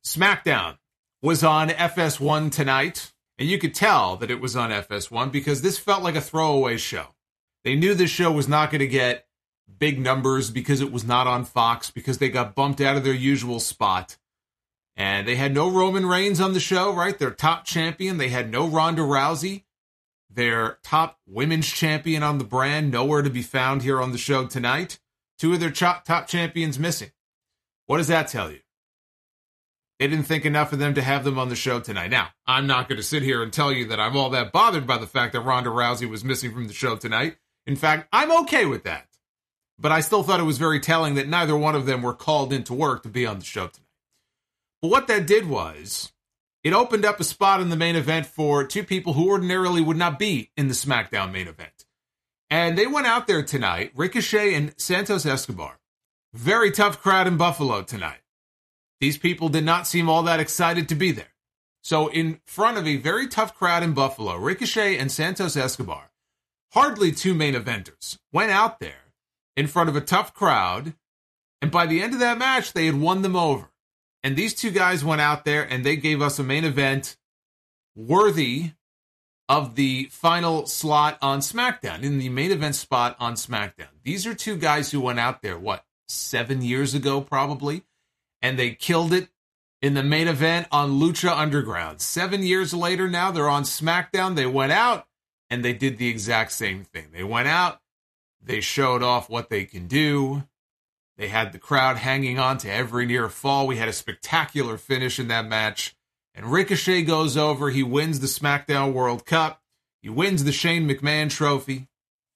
SmackDown was on FS1 tonight, and you could tell that it was on FS1 because this felt like a throwaway show. They knew this show was not going to get big numbers because it was not on Fox, because they got bumped out of their usual spot. And they had no Roman Reigns on the show, right? Their top champion. They had no Ronda Rousey, their top women's champion on the brand, nowhere to be found here on the show tonight. Two of their top champions missing. What does that tell you? They didn't think enough of them to have them on the show tonight. Now, I'm not going to sit here and tell you that I'm all that bothered by the fact that Ronda Rousey was missing from the show tonight. In fact, I'm okay with that. But I still thought it was very telling that neither one of them were called into work to be on the show tonight. But what that did was, it opened up a spot in the main event for two people who ordinarily would not be in the SmackDown main event. And they went out there tonight, Ricochet and Santos Escobar. Very tough crowd in Buffalo tonight. These people did not seem all that excited to be there. So in front of a very tough crowd in Buffalo, Ricochet and Santos Escobar, hardly two main eventers, went out there in front of a tough crowd, and by the end of that match, they had won them over. And these two guys went out there and they gave us a main event worthy of the final slot on SmackDown, in the main event spot on SmackDown. These are two guys who went out there, 7 years ago probably? And they killed it in the main event on Lucha Underground. 7 years later now, they're on SmackDown. They went out, and they did the exact same thing. They went out, they showed off what they can do. They had the crowd hanging on to every near fall. We had a spectacular finish in that match. And Ricochet goes over. He wins the SmackDown World Cup. He wins the Shane McMahon Trophy.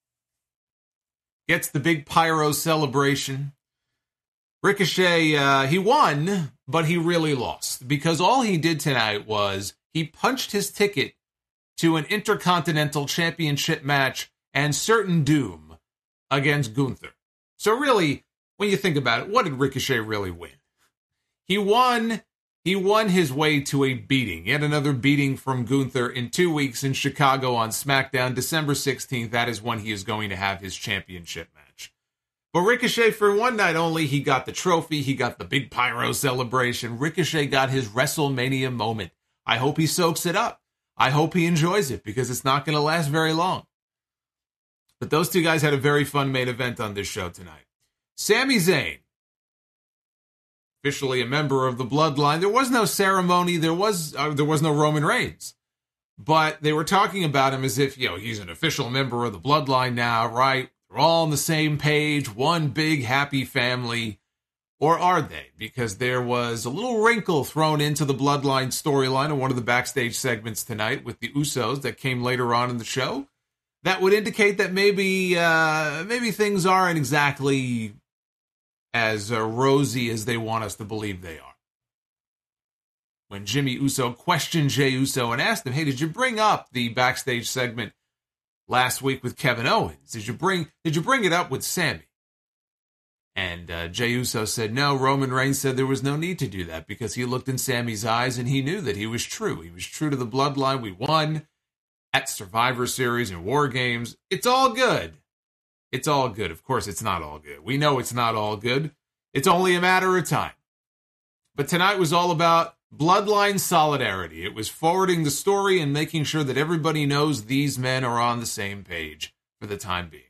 Gets the big pyro celebration. Ricochet, he won, but he really lost, because all he did tonight was he punched his ticket to an Intercontinental Championship match and certain doom against Gunther. So really, when you think about it, what did Ricochet really win? He won his way to a beating, yet another beating from Gunther in 2 weeks in Chicago on SmackDown, December 16th. That is when he is going to have his championship match. But Ricochet, for one night only, he got the trophy, he got the big pyro celebration. Ricochet got his WrestleMania moment. I hope he soaks it up. I hope he enjoys it, because it's not going to last very long. But those two guys had a very fun main event on this show tonight. Sami Zayn, officially a member of the Bloodline. There was no ceremony. There was no Roman Reigns. But they were talking about him as if, he's an official member of the Bloodline now, right? They're all on the same page, one big happy family. Or are they? Because there was a little wrinkle thrown into the Bloodline storyline in one of the backstage segments tonight with the Usos that came later on in the show. That would indicate that maybe things aren't exactly as rosy as they want us to believe they are. When Jimmy Uso questioned Jey Uso and asked him, hey, did you bring up the backstage segment last week with Kevin Owens? Did you bring it up with Sami? And Jey Uso said, no, Roman Reigns said there was no need to do that because he looked in Sami's eyes and he knew that he was true. He was true to the Bloodline. We won at Survivor Series and War Games. It's all good. It's all good. Of course, it's not all good. We know it's not all good. It's only a matter of time. But tonight was all about Bloodline solidarity. It was forwarding the story and making sure that everybody knows these men are on the same page for the time being.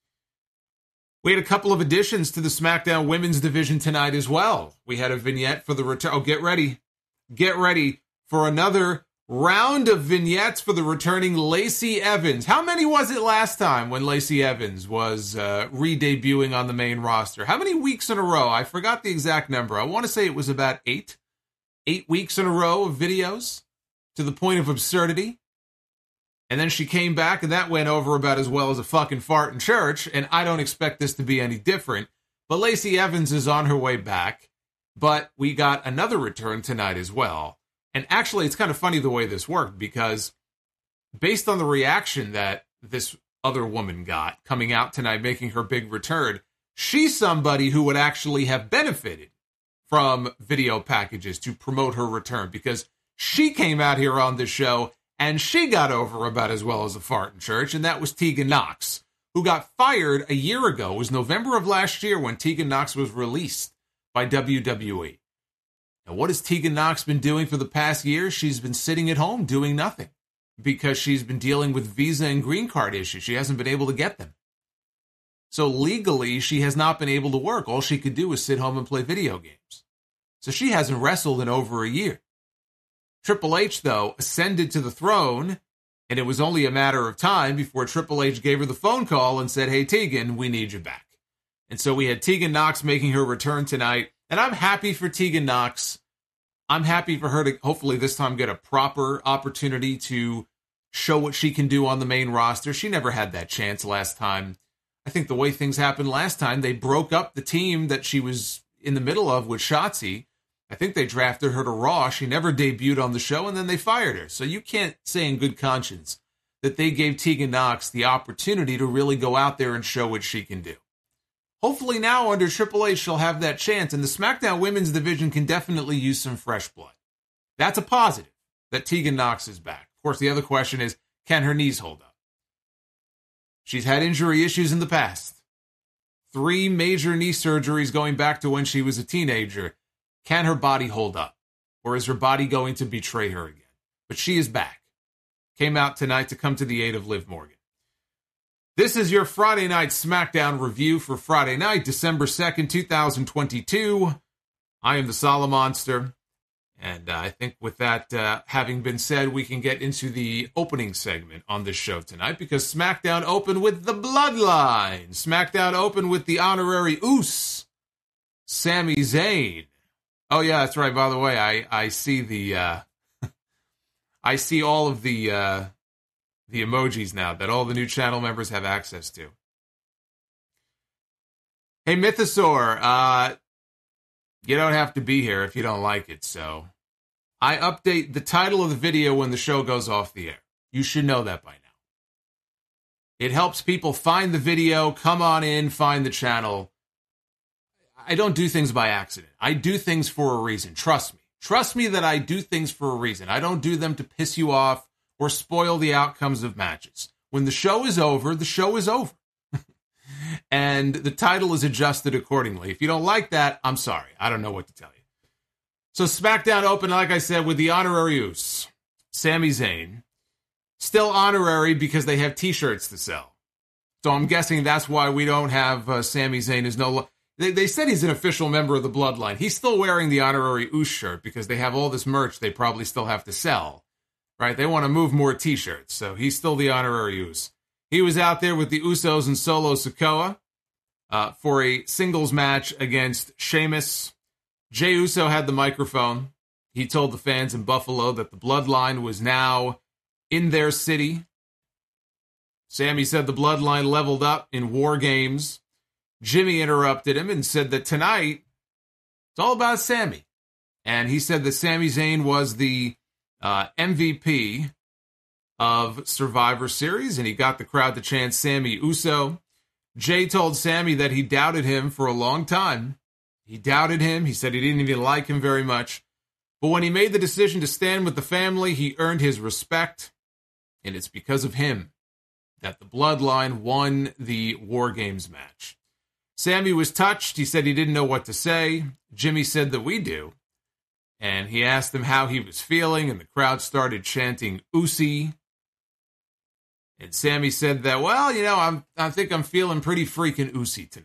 We had a couple of additions to the SmackDown Women's Division tonight as well. We had a vignette for the return. Oh, get ready. Get ready for another round of vignettes for the returning Lacey Evans. How many was it last time when Lacey Evans was re-debuting on the main roster? How many weeks in a row? I forgot the exact number. I want to say it was about 8 weeks in a row of videos, to the point of absurdity. And then she came back, and that went over about as well as a fucking fart in church, and I don't expect this to be any different. But Lacey Evans is on her way back, but we got another return tonight as well. And actually, it's kind of funny the way this worked, because based on the reaction that this other woman got coming out tonight, making her big return, she's somebody who would actually have benefited from video packages to promote her return, because she came out here on this show and she got over about as well as a fart in church, and that was Tegan Nox, who got fired a year ago. It was November of last year when Tegan Nox was released by WWE. Now, what has Tegan Nox been doing for the past year? She's been sitting at home doing nothing because she's been dealing with visa and green card issues. She hasn't been able to get them. So legally, she has not been able to work. All she could do was sit home and play video games. So she hasn't wrestled in over a year. Triple H, though, ascended to the throne, and it was only a matter of time before Triple H gave her the phone call and said, hey, Tegan, we need you back. And so we had Tegan Nox making her return tonight, and I'm happy for Tegan Nox. I'm happy for her to hopefully this time get a proper opportunity to show what she can do on the main roster. She never had that chance last time. I think the way things happened last time, they broke up the team that she was in the middle of with Shotzi. I think they drafted her to Raw. She never debuted on the show, and then they fired her. So you can't say in good conscience that they gave Tegan Nox the opportunity to really go out there and show what she can do. Hopefully now under Triple H, she'll have that chance, and the SmackDown Women's Division can definitely use some fresh blood. That's a positive, that Tegan Nox is back. Of course, the other question is, can her knees hold up? She's had injury issues in the past. 3 major knee surgeries going back to when she was a teenager. Can her body hold up? Or is her body going to betray her again? But she is back. Came out tonight to come to the aid of Liv Morgan. This is your Friday Night SmackDown review for Friday night, December 2nd, 2022. I am the Solomonster. And I think with that having been said, we can get into the opening segment on this show tonight because SmackDown opened with the Bloodline. SmackDown opened with the honorary Uce, Sami Zayn. Oh yeah, that's right. By the way, I see the I see all of the emojis now that all the new channel members have access to. Hey Mythosaur, you don't have to be here if you don't like it, so I update the title of the video when the show goes off the air. You should know that by now. It helps people find the video, come on in, find the channel. I don't do things by accident. I do things for a reason. Trust me. Trust me that I do things for a reason. I don't do them to piss you off or spoil the outcomes of matches. When the show is over, the show is over. And the title is adjusted accordingly. If you don't like that, I'm sorry. I don't know what to tell you. So SmackDown opened, like I said, with the honorary Uce, Sami Zayn. Still honorary because they have T-shirts to sell. So I'm guessing that's why we don't have Sami Zayn is no. They said he's an official member of the Bloodline. He's still wearing the honorary Uce shirt because they have all this merch they probably still have to sell. Right? They want to move more T-shirts. So he's still the honorary Uce. He was out there with the Usos and Solo Sikoa for a singles match against Sheamus. Jey Uso had the microphone. He told the fans in Buffalo that the Bloodline was now in their city. Sami said the Bloodline leveled up in War Games. Jimmy interrupted him and said that tonight it's all about Sami. And he said that Sami Zayn was the MVP of Survivor Series, and he got the crowd to chant Sami Uso. Jey told Sami that he doubted him for a long time. He doubted him. He said he didn't even like him very much. But when he made the decision to stand with the family, he earned his respect. And it's because of him that the Bloodline won the War Games match. Sami was touched. He said he didn't know what to say. Jimmy said that we do. And he asked him how he was feeling, and the crowd started chanting Usi. And Sami said that, well, you know, I think I'm feeling pretty freaking Usi tonight.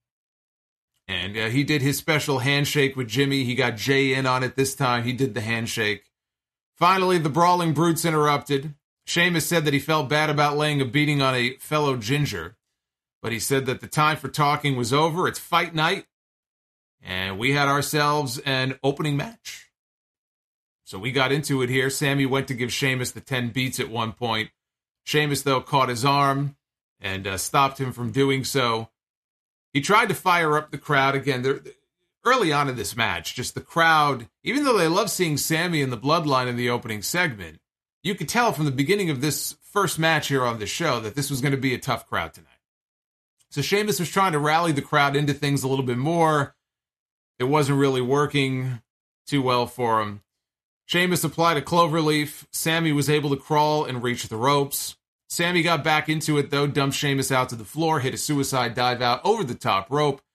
And he did his special handshake with Jimmy. He got Jey in on it this time. He did the handshake. Finally, the Brawling Brutes interrupted. Sheamus said that he felt bad about laying a beating on a fellow ginger. But he said that the time for talking was over. It's fight night. And we had ourselves an opening match. So we got into it here. Sami went to give Sheamus the 10 beats at one point. Sheamus, though, caught his arm and stopped him from doing so. He tried to fire up the crowd again. Early on in this match, just the crowd, even though they love seeing Sami and the Bloodline in the opening segment, you could tell from the beginning of this first match here on the show that this was going to be a tough crowd tonight. So Sheamus was trying to rally the crowd into things a little bit more. It wasn't really working too well for him. Sheamus applied a cloverleaf. Sami was able to crawl and reach the ropes. Sami got back into it, though, dumped Sheamus out to the floor, hit a suicide dive out over the top rope,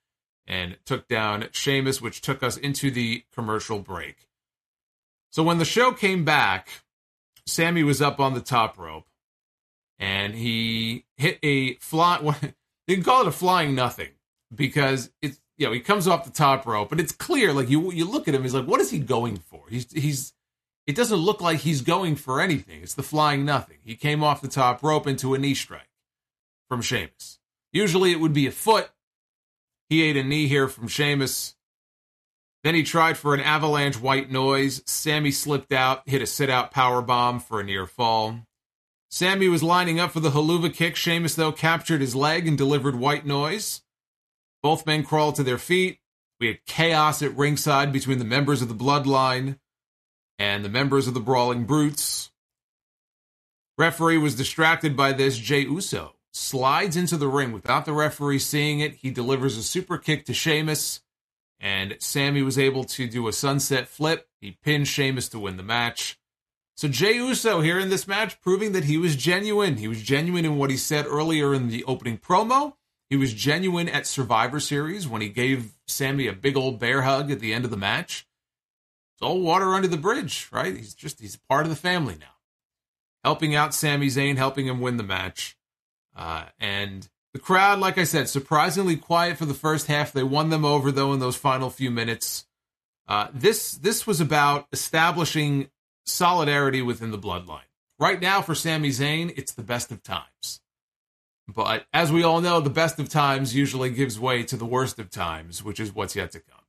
and took down Sheamus, which took us into the commercial break. So when the show came back, Sami was up on the top rope, and he hit a you can call it a flying nothing, because it's, he comes off the top rope, but it's clear, like, you look at him, he's like, what is he going for? It doesn't look like he's going for anything. It's the flying nothing. He came off the top rope into a knee strike from Sheamus. Usually it would be a foot. He ate a knee here from Sheamus. Then he tried for an avalanche white noise. Sami slipped out, hit a sit-out powerbomb for a near fall. Sami was lining up for the haluva kick. Sheamus, though, captured his leg and delivered white noise. Both men crawled to their feet. We had chaos at ringside between the members of the Bloodline and the members of the Brawling Brutes. Referee was distracted by this. Jey Uso slides into the ring without the referee seeing it. He delivers a super kick to Sheamus, and Sami was able to do a sunset flip. He pinned Sheamus to win the match. So Jey Uso here in this match, proving that he was genuine. He was genuine in what he said earlier in the opening promo. He was genuine at Survivor Series when he gave Sami a big old bear hug at the end of the match. It's all water under the bridge, right? He's part of the family now. Helping out Sami Zayn, helping him win the match. And the crowd, like I said, surprisingly quiet for the first half. They won them over, though, in those final few minutes. This was about establishing solidarity within the Bloodline. Right now, for Sami Zayn, it's the best of times. But as we all know, the best of times usually gives way to the worst of times, which is what's yet to come.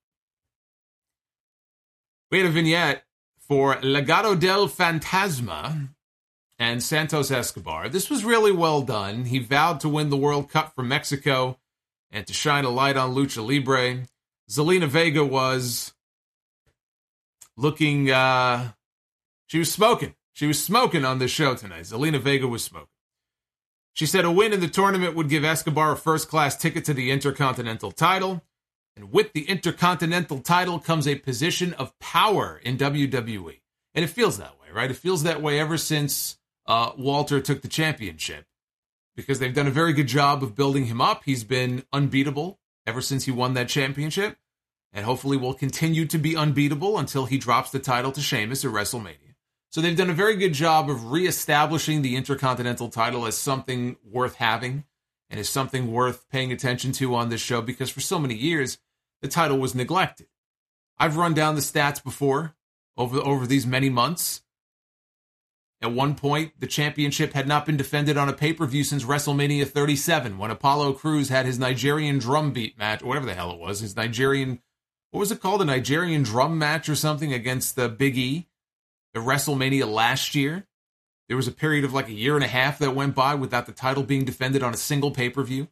We had a vignette for Legado del Fantasma and Santos Escobar. This was really well done. He vowed to win the World Cup from Mexico and to shine a light on Lucha Libre. Zelina Vega was looking, she was smoking. She was smoking on this show tonight. Zelina Vega was smoking. She said a win in the tournament would give Escobar a first-class ticket to the Intercontinental title. And with the Intercontinental title comes a position of power in WWE. And it feels that way, right? It feels that way ever since Walter took the championship, because they've done a very good job of building him up. He's been unbeatable ever since he won that championship, and hopefully will continue to be unbeatable until he drops the title to Sheamus at WrestleMania. So they've done a very good job of reestablishing the Intercontinental title as something worth having and as something worth paying attention to on this show, because for so many years, the title was neglected. I've run down the stats before over these many months. At one point, the championship had not been defended on a pay-per-view since WrestleMania 37, when Apollo Crews had his Nigerian drum beat match, or whatever the hell it was, his Nigerian, what was it called, a Nigerian drum match or something against the Big E at WrestleMania last year. There was a period of like a year and a half that went by without the title being defended on a single pay-per-view.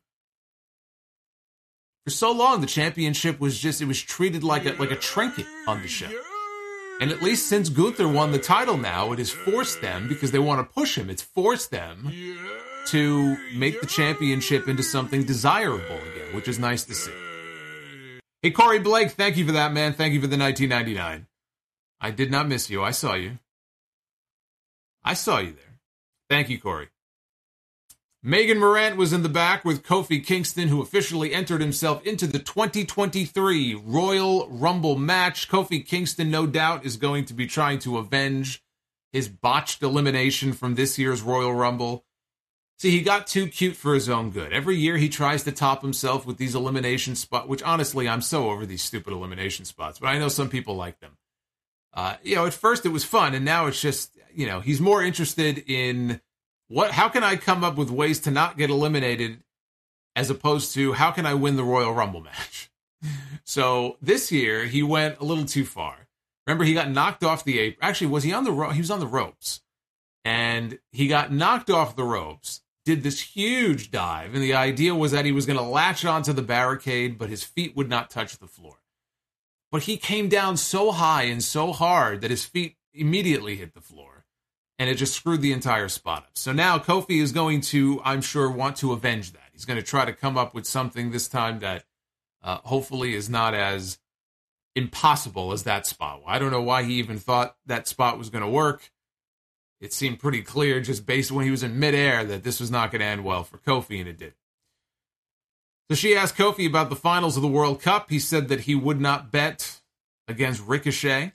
For so long, the championship was it was treated like a trinket on the show. And at least since Gunther won the title now, it has forced them, because they want to push him, it's forced them to make the championship into something desirable again, which is nice to see. Hey, Corey Blake, thank you for that, man. Thank you for the 1999. I did not miss you. I saw you. I saw you there. Thank you, Corey. Megan Morant was in the back with Kofi Kingston, who officially entered himself into the 2023 Royal Rumble match. Kofi Kingston, no doubt, is going to be trying to avenge his botched elimination from this year's Royal Rumble. See, he got too cute for his own good. Every year he tries to top himself with these elimination spots, which honestly, I'm so over these stupid elimination spots, but I know some people like them. At first it was fun, and now it's just, he's more interested in how can I come up with ways to not get eliminated, as opposed to how can I win the Royal Rumble match. So this year he went a little too far. Remember, he got knocked off the apron. Actually, was he on the rope? He was on the ropes, and he got knocked off the ropes, did this huge dive, and the idea was that he was going to latch onto the barricade, but his feet would not touch the floor. But he came down so high and so hard that his feet immediately hit the floor, and it just screwed the entire spot up. So now Kofi is going to, I'm sure, want to avenge that. He's going to try to come up with something this time that hopefully is not as impossible as that spot. I don't know why he even thought that spot was going to work. It seemed pretty clear just based on when he was in midair that this was not going to end well for Kofi, and it did. So she asked Kofi about the finals of the World Cup. He said that he would not bet against Ricochet.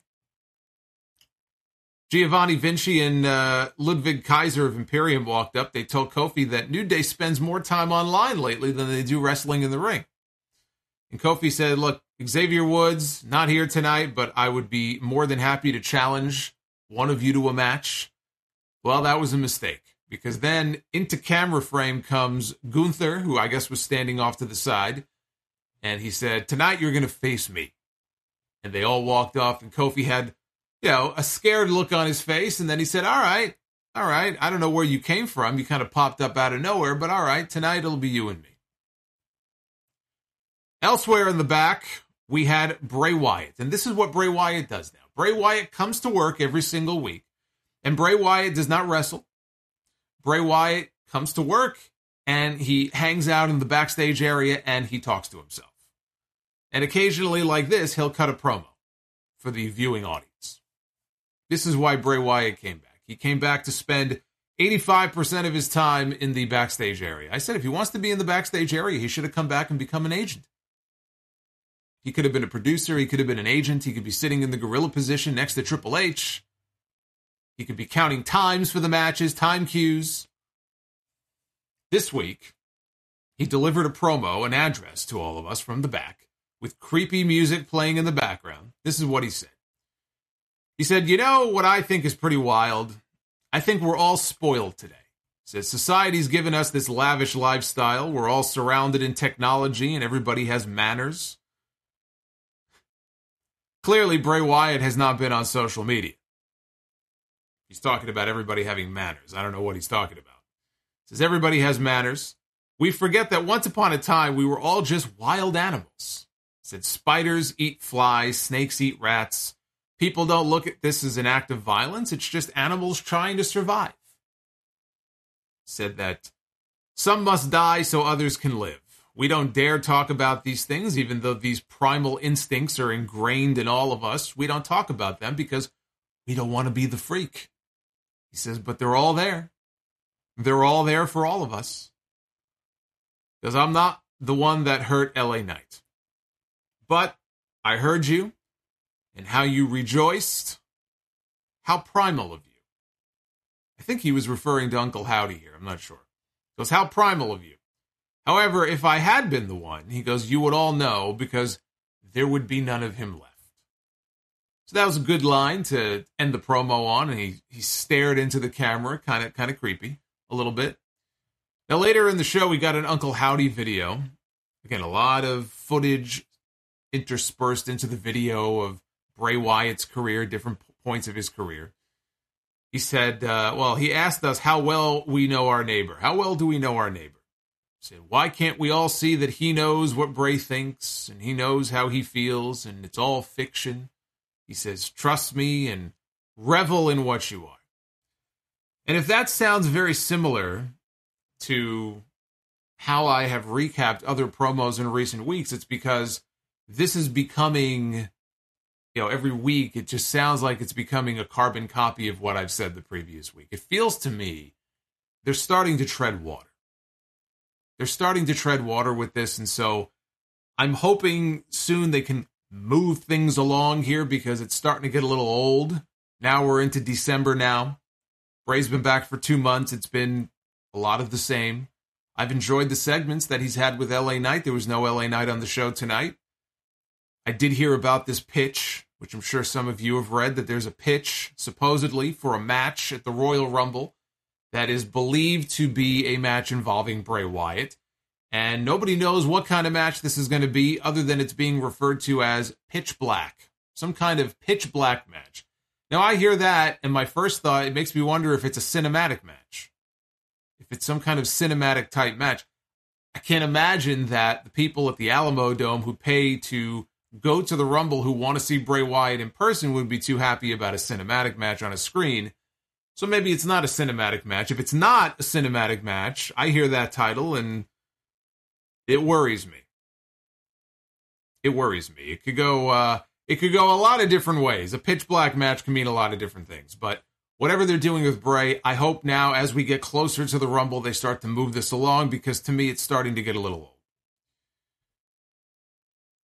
Giovanni Vinci and Ludwig Kaiser of Imperium walked up. They told Kofi that New Day spends more time online lately than they do wrestling in the ring. And Kofi said, look, Xavier Woods, not here tonight, but I would be more than happy to challenge one of you to a match. Well, that was a mistake, because then into camera frame comes Gunther, who I guess was standing off to the side, and he said, tonight you're going to face me. And they all walked off, and Kofi had, a scared look on his face, and then he said, all right, I don't know where you came from. You kind of popped up out of nowhere, but all right, tonight it'll be you and me. Elsewhere in the back, we had Bray Wyatt, and this is what Bray Wyatt does now. Bray Wyatt comes to work every single week, and Bray Wyatt does not wrestle. Bray Wyatt comes to work, and he hangs out in the backstage area, and he talks to himself. And occasionally, like this, he'll cut a promo for the viewing audience. This is why Bray Wyatt came back. He came back to spend 85% of his time in the backstage area. I said if he wants to be in the backstage area, he should have come back and become an agent. He could have been a producer. He could have been an agent. He could be sitting in the gorilla position next to Triple H. He could be counting times for the matches, time cues. This week, he delivered a promo, an address to all of us from the back, with creepy music playing in the background. This is what he said. He said, you know what I think is pretty wild? I think we're all spoiled today. He says, society's given us this lavish lifestyle. We're all surrounded in technology and everybody has manners. Clearly, Bray Wyatt has not been on social media. He's talking about everybody having manners. I don't know what he's talking about. He says, everybody has manners. We forget that once upon a time, we were all just wild animals. He said, spiders eat flies, snakes eat rats. People don't look at this as an act of violence. It's just animals trying to survive. He said that some must die so others can live. We don't dare talk about these things, even though these primal instincts are ingrained in all of us. We don't talk about them because we don't want to be the freak. He says, but they're all there. They're all there for all of us. Because I'm not the one that hurt LA Knight. But I heard you and how you rejoiced. How primal of you. I think he was referring to Uncle Howdy here. I'm not sure. He goes, how primal of you. However, if I had been the one, he goes, you would all know because there would be none of him left. So that was a good line to end the promo on, and he stared into the camera, kind of creepy, a little bit. Now later in the show, we got an Uncle Howdy video. Again, a lot of footage interspersed into the video of Bray Wyatt's career, different points of his career. He said, he asked us how well we know our neighbor. How well do we know our neighbor? He said, why can't we all see that he knows what Bray thinks, and he knows how he feels, and it's all fiction? He says, trust me and revel in what you are. And if that sounds very similar to how I have recapped other promos in recent weeks, it's because this is becoming, every week it just sounds like it's becoming a carbon copy of what I've said the previous week. It feels to me they're starting to tread water. They're starting to tread water with this, and so I'm hoping soon they can move things along here because it's starting to get a little old. Now we're into December now. Bray's been back for 2 months. It's been a lot of the same. I've enjoyed the segments that he's had with LA Knight. There was no LA Knight on the show tonight. I did hear about this pitch, which I'm sure some of you have read, that there's a pitch, supposedly, for a match at the Royal Rumble that is believed to be a match involving Bray Wyatt. And nobody knows what kind of match this is going to be other than it's being referred to as Pitch Black. Some kind of Pitch Black match. Now, I hear that, and my first thought, it makes me wonder if it's a cinematic match. If it's some kind of cinematic type match. I can't imagine that the people at the Alamo Dome who pay to go to the Rumble who want to see Bray Wyatt in person would be too happy about a cinematic match on a screen. So maybe it's not a cinematic match. If it's not a cinematic match, I hear that title and it worries me. It worries me. It could go a lot of different ways. A pitch black match can mean a lot of different things. But whatever they're doing with Bray, I hope now as we get closer to the Rumble, they start to move this along because to me it's starting to get a little old.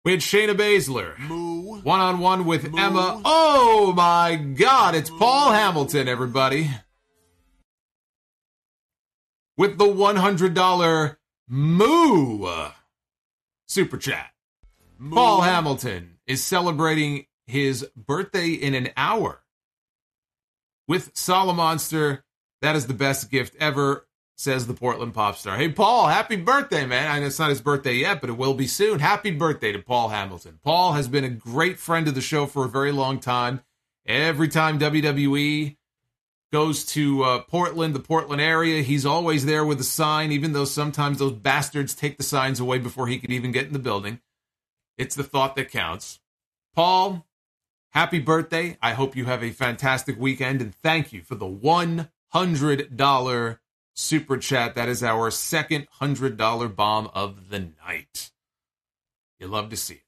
We had Shayna Baszler one-on-one with Emma. Oh my God, it's Paul Hamilton, everybody. With the $100 Moo Super Chat. Paul Hamilton is celebrating his birthday in an hour with Solomonster. That is the best gift ever, says the Portland pop star. Hey, Paul, happy birthday, man. I know it's not his birthday yet, but it will be soon. Happy birthday to Paul Hamilton. Paul has been a great friend of the show for a very long time. Every time WWE goes to Portland, the Portland area, he's always there with a sign, even though sometimes those bastards take the signs away before he could even get in the building. It's the thought that counts. Paul, happy birthday. I hope you have a fantastic weekend, and thank you for the $100 Super Chat. That is our second $100 bomb of the night. You love to see it.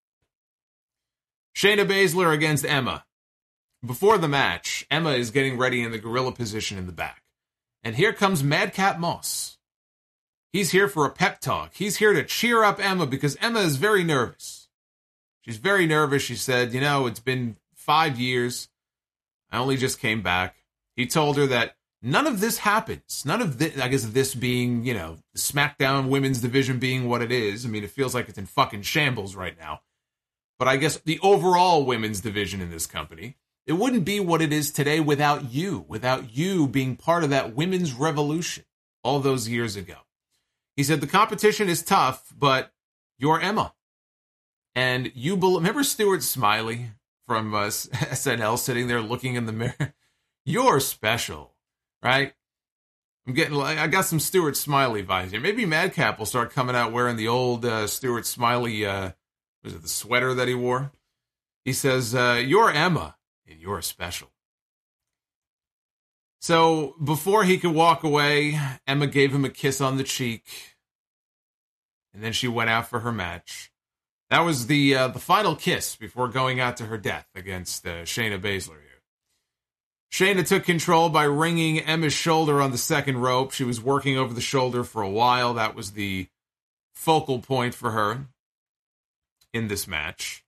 Shayna Baszler against Emma. Before the match, Emma is getting ready in the gorilla position in the back. And here comes Madcap Moss. He's here for a pep talk. He's here to cheer up Emma because Emma is very nervous. She's very nervous. She said, it's been 5 years. I only just came back. He told her that none of this happens. None of this, I guess this being, the SmackDown women's division being what it is. I mean, it feels like it's in fucking shambles right now. But I guess the overall women's division in this company, it wouldn't be what it is today without you being part of that women's revolution all those years ago. He said, the competition is tough, but you're Emma. And you remember Stuart Smiley from SNL sitting there looking in the mirror? You're special, right? I got some Stuart Smiley vibes here. Maybe Madcap will start coming out wearing the old Stuart Smiley, was it the sweater that he wore? He says, you're Emma, and you're special. So before he could walk away, Emma gave him a kiss on the cheek, and then she went out for her match. That was the final kiss before going out to her death against Shayna Baszler here. Shayna took control by ringing Emma's shoulder on the second rope. She was working over the shoulder for a while. That was the focal point for her in this match.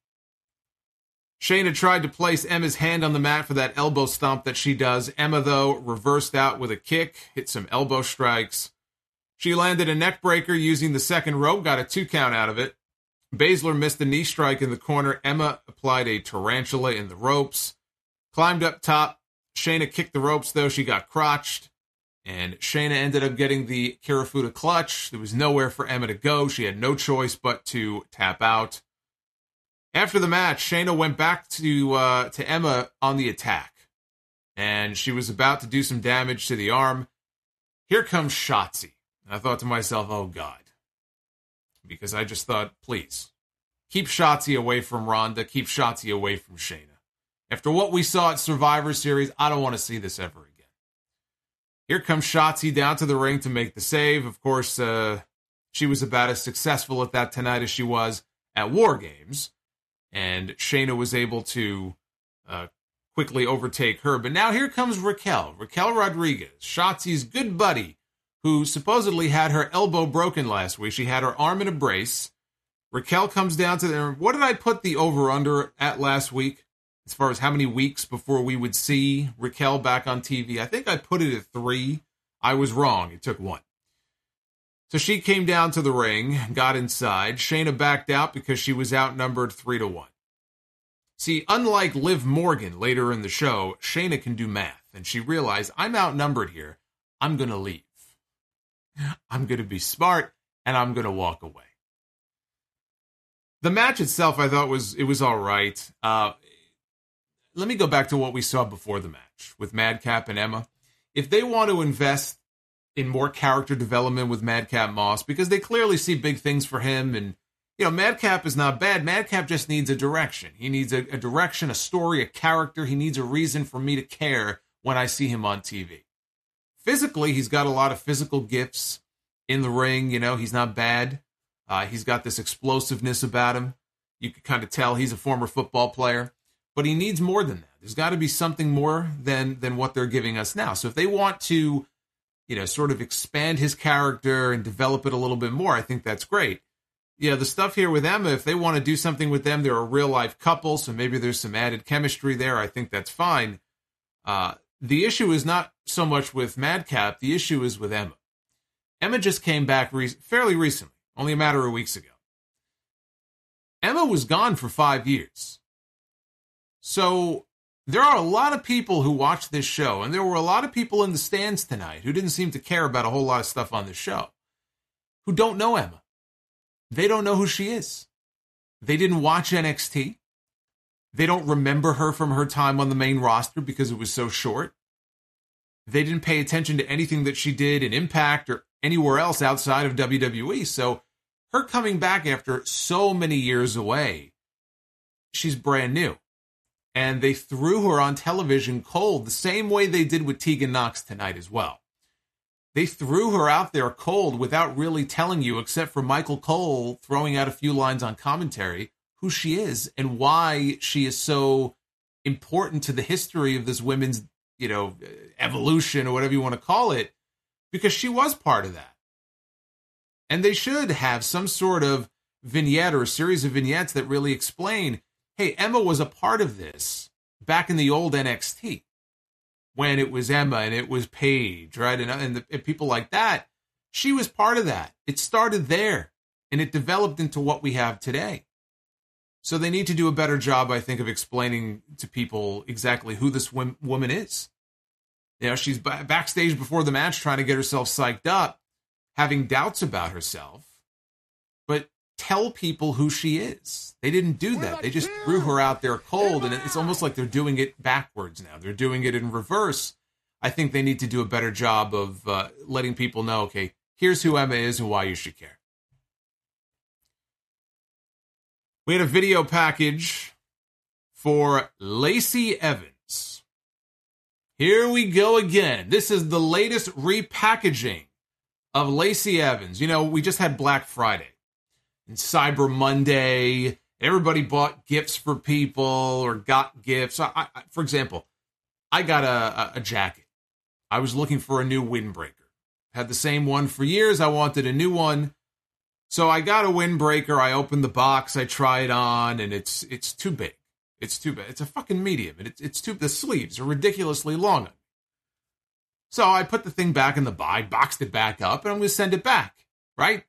Shayna tried to place Emma's hand on the mat for that elbow stomp that she does. Emma, though, reversed out with a kick, hit some elbow strikes. She landed a neck breaker using the second rope, got a 2 count out of it. Baszler missed a knee strike in the corner. Emma applied a tarantula in the ropes. Climbed up top. Shayna kicked the ropes, though. She got crotched. And Shayna ended up getting the Kirifuda clutch. There was nowhere for Emma to go. She had no choice but to tap out. After the match, Shayna went back to Emma on the attack. And she was about to do some damage to the arm. Here comes Shotzi. And I thought to myself, oh, God. Because I just thought, please, keep Shotzi away from Ronda. Keep Shotzi away from Shayna. After what we saw at Survivor Series, I don't want to see this ever again. Here comes Shotzi down to the ring to make the save. Of course, she was about as successful at that tonight as she was at War Games. And Shayna was able to quickly overtake her. But now here comes Raquel Rodriguez, Shotzi's good buddy, who supposedly had her elbow broken last week. She had her arm in a brace. Raquel comes down to there. What did I put the over-under at last week? As far as how many weeks before we would see Raquel back on TV? I think I put it at 3. I was wrong. It took 1. So she came down to the ring, got inside. Shayna backed out because she was outnumbered 3-1. See, unlike Liv Morgan later in the show, Shayna can do math. And she realized, I'm outnumbered here. I'm going to leave. I'm going to be smart, and I'm going to walk away. The match itself, I thought, was all right. Let me go back to what we saw before the match with Madcap and Emma. If they want to invest in more character development with Madcap Moss, because they clearly see big things for him, and, Madcap is not bad. Madcap just needs a direction. He needs a direction, a story, a character. He needs a reason for me to care when I see him on TV. Physically, he's got a lot of physical gifts in the ring. He's not bad. He's got this explosiveness about him. You can kind of tell he's a former football player. But he needs more than that. There's got to be something more than what they're giving us now. So if they want to, sort of expand his character and develop it a little bit more, I think that's great. Yeah, the stuff here with Emma, if they want to do something with them, they're a real life couple, so maybe there's some added chemistry there. I think that's fine. The issue is not so much with Madcap. The issue is with Emma. Emma just came back fairly recently, only a matter of weeks ago. Emma was gone for 5 years. So there are a lot of people who watch this show, and there were a lot of people in the stands tonight who didn't seem to care about a whole lot of stuff on the show, who don't know Emma. They don't know who she is. They didn't watch NXT. They don't remember her from her time on the main roster because it was so short. They didn't pay attention to anything that she did in Impact or anywhere else outside of WWE. So her coming back after so many years away, she's brand new. And they threw her on television cold the same way they did with Tegan Nox tonight as well. They threw her out there cold without really telling you, except for Michael Cole throwing out a few lines on commentary, who she is and why she is so important to the history of this women's, evolution or whatever you want to call it, because she was part of that. And they should have some sort of vignette or a series of vignettes that really explain, hey, Emma was a part of this back in the old NXT when it was Emma and it was Paige, right? And people like that. She was part of that. It started there and it developed into what we have today. So they need to do a better job, I think, of explaining to people exactly who this woman is. She's backstage before the match trying to get herself psyched up, having doubts about herself, but tell people who she is. They didn't do that. They just threw her out there cold, and it's almost like they're doing it backwards now. They're doing it in reverse. I think they need to do a better job of letting people know, okay, here's who Emma is and why you should care. We had a video package for Lacey Evans. Here we go again. This is the latest repackaging of Lacey Evans. We just had Black Friday and Cyber Monday. Everybody bought gifts for people or got gifts. For example, I got a jacket. I was looking for a new windbreaker. Had the same one for years. I wanted a new one. So I got a windbreaker. I opened the box. I try it on, and it's too big. It's too big. It's a fucking medium, and the sleeves are ridiculously long. So I put the thing back in the boxed it back up, and I'm going to send it back, right?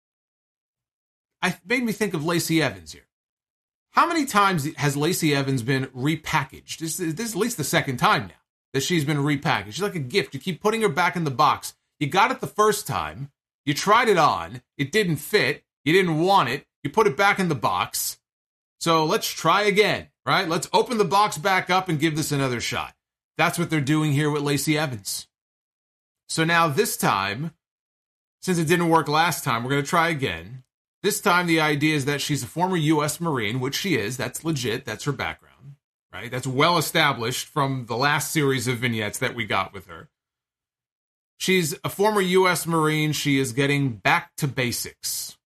It made me think of Lacey Evans here. How many times has Lacey Evans been repackaged? This is at least the second time now that she's been repackaged. She's like a gift. You keep putting her back in the box. You got it the first time. You tried it on. It didn't fit. You didn't want it. You put it back in the box. So let's try again, right? Let's open the box back up and give this another shot. That's what they're doing here with Lacey Evans. So now this time, since it didn't work last time, we're going to try again. This time the idea is that she's a former U.S. Marine, which she is. That's legit. That's her background, right? That's well established from the last series of vignettes that we got with her. She's a former U.S. Marine. She is getting back to basics.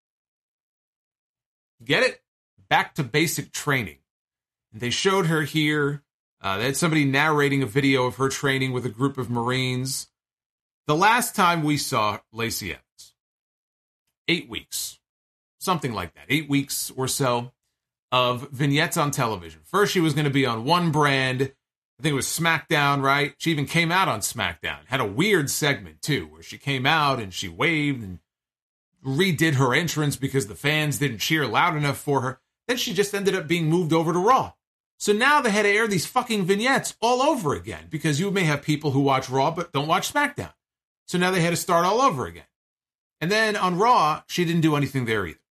Get it? Back to basic training. They showed her here. They had somebody narrating a video of her training with a group of Marines. The last time we saw Lacey Evans, 8 weeks, something like that, 8 weeks or so of vignettes on television. First, she was going to be on one brand. I think it was SmackDown, right? She even came out on SmackDown. Had a weird segment, too, where she came out and she waved and redid her entrance because the fans didn't cheer loud enough for her. Then she just ended up being moved over to Raw. So now they had to air these fucking vignettes all over again because you may have people who watch Raw but don't watch SmackDown. So now they had to start all over again. And then on Raw, she didn't do anything there either.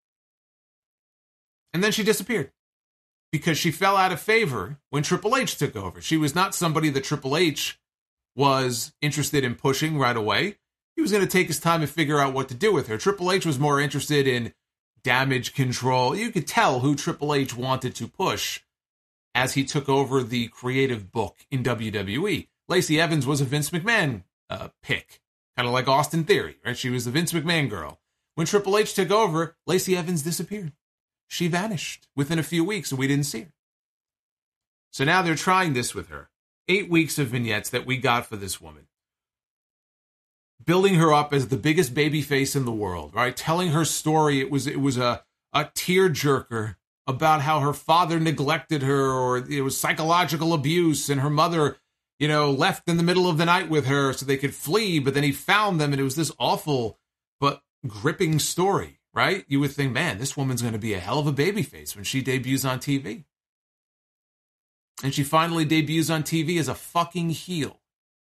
And then she disappeared because she fell out of favor when Triple H took over. She was not somebody that Triple H was interested in pushing right away. He was going to take his time and figure out what to do with her. Triple H was more interested in damage control. You could tell who Triple H wanted to push as he took over the creative book in WWE. Lacey Evans was a Vince McMahon pick, kind of like Austin Theory, right? She was the Vince McMahon girl. When Triple H took over, Lacey Evans disappeared. She vanished within a few weeks and we didn't see her. So now they're trying this with her. 8 weeks of vignettes that we got for this woman. building her up as the biggest babyface in the world, right? Telling her story. It was a tearjerker about how her father neglected her, or it was psychological abuse, and her mother, left in the middle of the night with her so they could flee, but then he found them, and it was this awful but gripping story, right? You would think, man, this woman's going to be a hell of a babyface when she debuts on TV. And she finally debuts on TV as a fucking heel.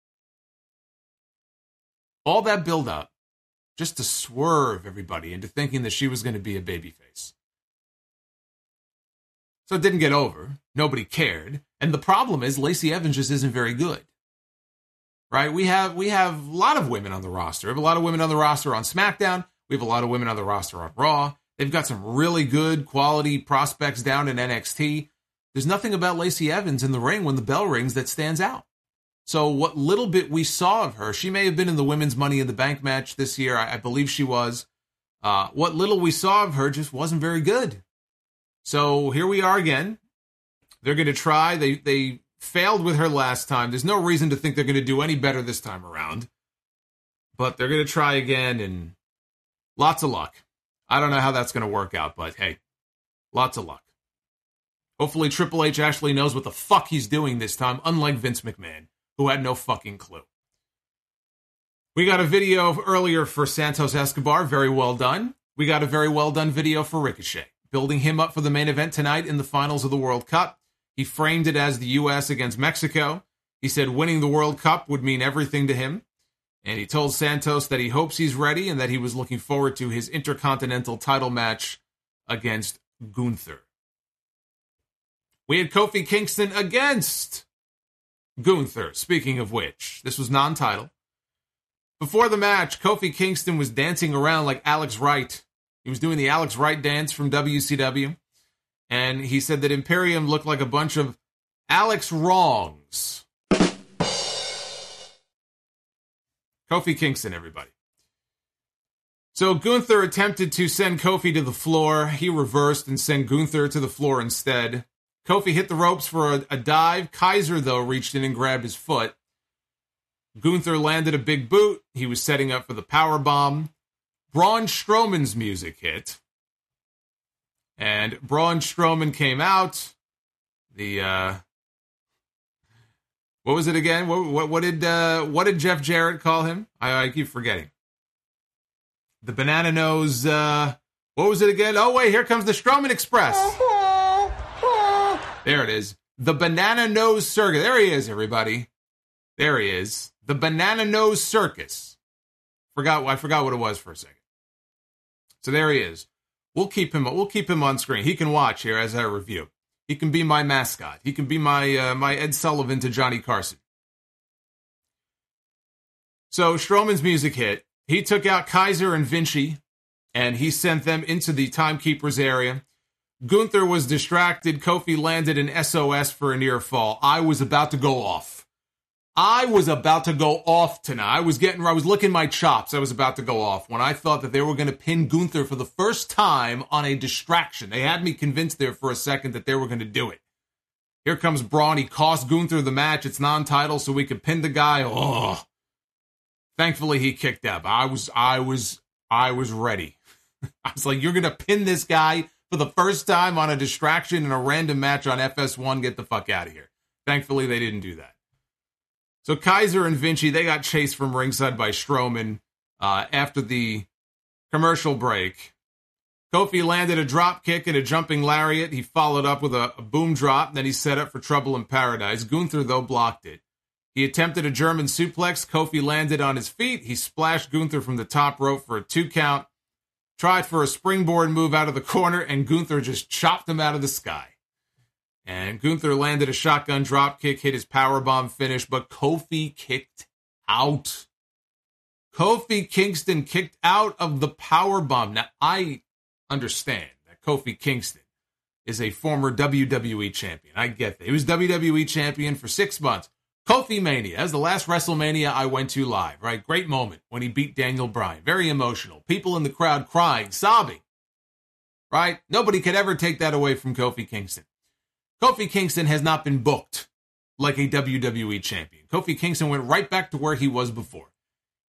All that build-up just to swerve everybody into thinking that she was going to be a babyface. So it didn't get over. Nobody cared. And the problem is Lacey Evans just isn't very good. Right? We have a lot of women on the roster. We have a lot of women on the roster on SmackDown. We have a lot of women on the roster on Raw. They've got some really good quality prospects down in NXT. There's nothing about Lacey Evans in the ring when the bell rings that stands out. So what little bit we saw of her, she may have been in the Women's Money in the Bank match this year. I believe she was. What little we saw of her just wasn't very good. So here we are again. They're going to try. They failed with her last time. There's no reason to think they're going to do any better this time around. But they're going to try again, and lots of luck. I don't know how that's going to work out, but hey, lots of luck. Hopefully Triple H actually knows what the fuck he's doing this time, unlike Vince McMahon, who had no fucking clue. We got a video earlier for Santos Escobar, very well done. We got a very well done video for Ricochet, building him up for the main event tonight in the finals of the World Cup. He framed it as the U.S. against Mexico. He said winning the World Cup would mean everything to him. And he told Santos that he hopes he's ready and that he was looking forward to his Intercontinental title match against Gunther. We had Kofi Kingston against Gunther, speaking of which. This was non-title. Before the match, Kofi Kingston was dancing around like Alex Wright. He was doing the Alex Wright dance from WCW. And he said that Imperium looked like a bunch of Alex Wrongs. Kofi Kingston, everybody. So Gunther attempted to send Kofi to the floor. He reversed and sent Gunther to the floor instead. Kofi hit the ropes for a dive. Kaiser, though, reached in and grabbed his foot. Gunther landed a big boot. He was setting up for the powerbomb. Braun Strowman's music hit. And Braun Strowman came out. What was it again? What did Jeff Jarrett call him? I keep forgetting. The banana nose. What was it again? Oh wait, here comes the Strowman Express. There it is. The banana nose circus. There he is, everybody. There he is. The banana nose circus. I forgot what it was for a second. So there he is. We'll keep him on screen. He can watch here as I review. He can be my mascot. He can be my Ed Sullivan to Johnny Carson. So Strowman's music hit. He took out Kaiser and Vinci, and he sent them into the Timekeeper's area. Gunther was distracted. Kofi landed an SOS for a near fall. I was about to go off tonight. I was licking my chops. I was about to go off when I thought that they were going to pin Gunther for the first time on a distraction. They had me convinced there for a second that they were going to do it. Here comes Braun. He cost Gunther the match. It's non-title, so we could pin the guy. Oh, thankfully he kicked out. I was ready. I was like, you're going to pin this guy for the first time on a distraction in a random match on FS1. Get the fuck out of here. Thankfully, they didn't do that. So Kaiser and Vinci, they got chased from ringside by Strowman after the commercial break. Kofi landed a drop kick and a jumping lariat. He followed up with a boom drop. Then he set up for Trouble in Paradise. Gunther, though, blocked it. He attempted a German suplex. Kofi landed on his feet. He splashed Gunther from the top rope for a 2 count. Tried for a springboard move out of the corner, and Gunther just chopped him out of the sky. And Gunther landed a shotgun dropkick, hit his powerbomb finish, but Kofi kicked out. Kofi Kingston kicked out of the powerbomb. Now, I understand that Kofi Kingston is a former WWE champion. I get that. He was WWE champion for 6 months. Kofi Mania, that was the last WrestleMania I went to live, right? Great moment when he beat Daniel Bryan. Very emotional. People in the crowd crying, sobbing, right? Nobody could ever take that away from Kofi Kingston. Kofi Kingston has not been booked like a WWE champion. Kofi Kingston went right back to where he was before.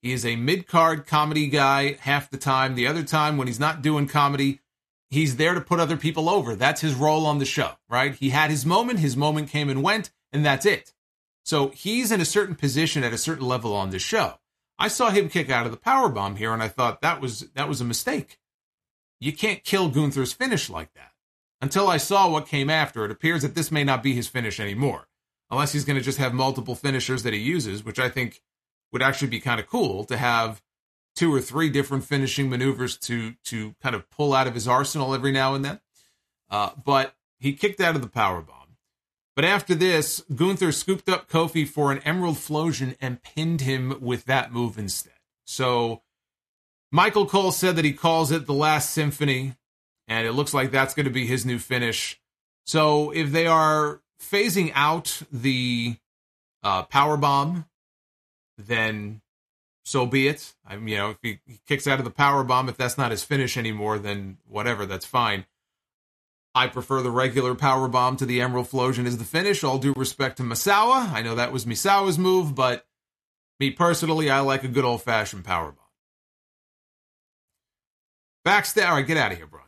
He is a mid-card comedy guy half the time. The other time, when he's not doing comedy, he's there to put other people over. That's his role on the show, right? He had his moment came and went, and that's it. So he's in a certain position at a certain level on this show. I saw him kick out of the powerbomb here, and I thought that was a mistake. You can't kill Gunther's finish like that. Until I saw what came after, it appears that this may not be his finish anymore. Unless he's going to just have multiple finishers that he uses, which I think would actually be kind of cool to have 2 or 3 different finishing maneuvers to kind of pull out of his arsenal every now and then. But he kicked out of the powerbomb. But after this, Gunther scooped up Kofi for an Emerald Flosion and pinned him with that move instead. So Michael Cole said that he calls it the Last Symphony, and it looks like that's going to be his new finish. So if they are phasing out the powerbomb, then so be it. If he kicks out of the powerbomb, if that's not his finish anymore, then whatever, that's fine. I prefer the regular powerbomb to the Emerald Flosion as the finish. All due respect to Misawa. I know that was Misawa's move, but me personally, I like a good old-fashioned powerbomb. Backstage. All right, get out of here, Braun.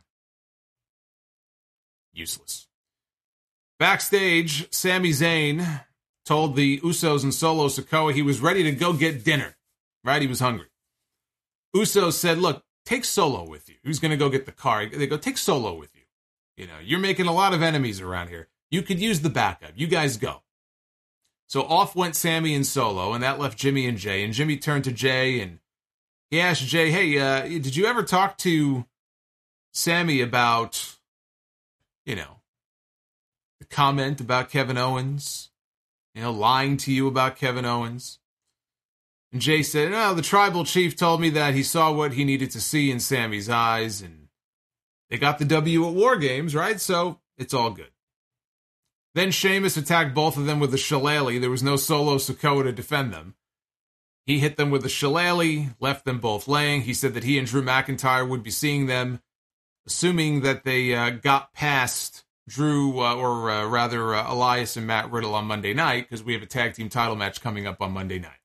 Useless. Backstage, Sami Zayn told the Usos and Solo Sikoa he was ready to go get dinner. Right? He was hungry. Usos said, look, take Solo with you. Who's going to go get the car? They go, take Solo with you. You're making a lot of enemies around here. You could use the backup. You guys go. So off went Sami and Solo, and that left Jimmy and Jay. And Jimmy turned to Jay, and he asked Jay, hey, did you ever talk to Sami about, the comment about Kevin Owens? Lying to you about Kevin Owens? And Jay said, no, the tribal chief told me that he saw what he needed to see in Sami's eyes, and they got the W at War Games, right? So it's all good. Then Sheamus attacked both of them with a shillelagh. There was no Solo Sikoa to defend them. He hit them with a shillelagh, left them both laying. He said that he and Drew McIntyre would be seeing them, assuming that they got past Drew, Elias and Matt Riddle on Monday night, because we have a tag team title match coming up on Monday night.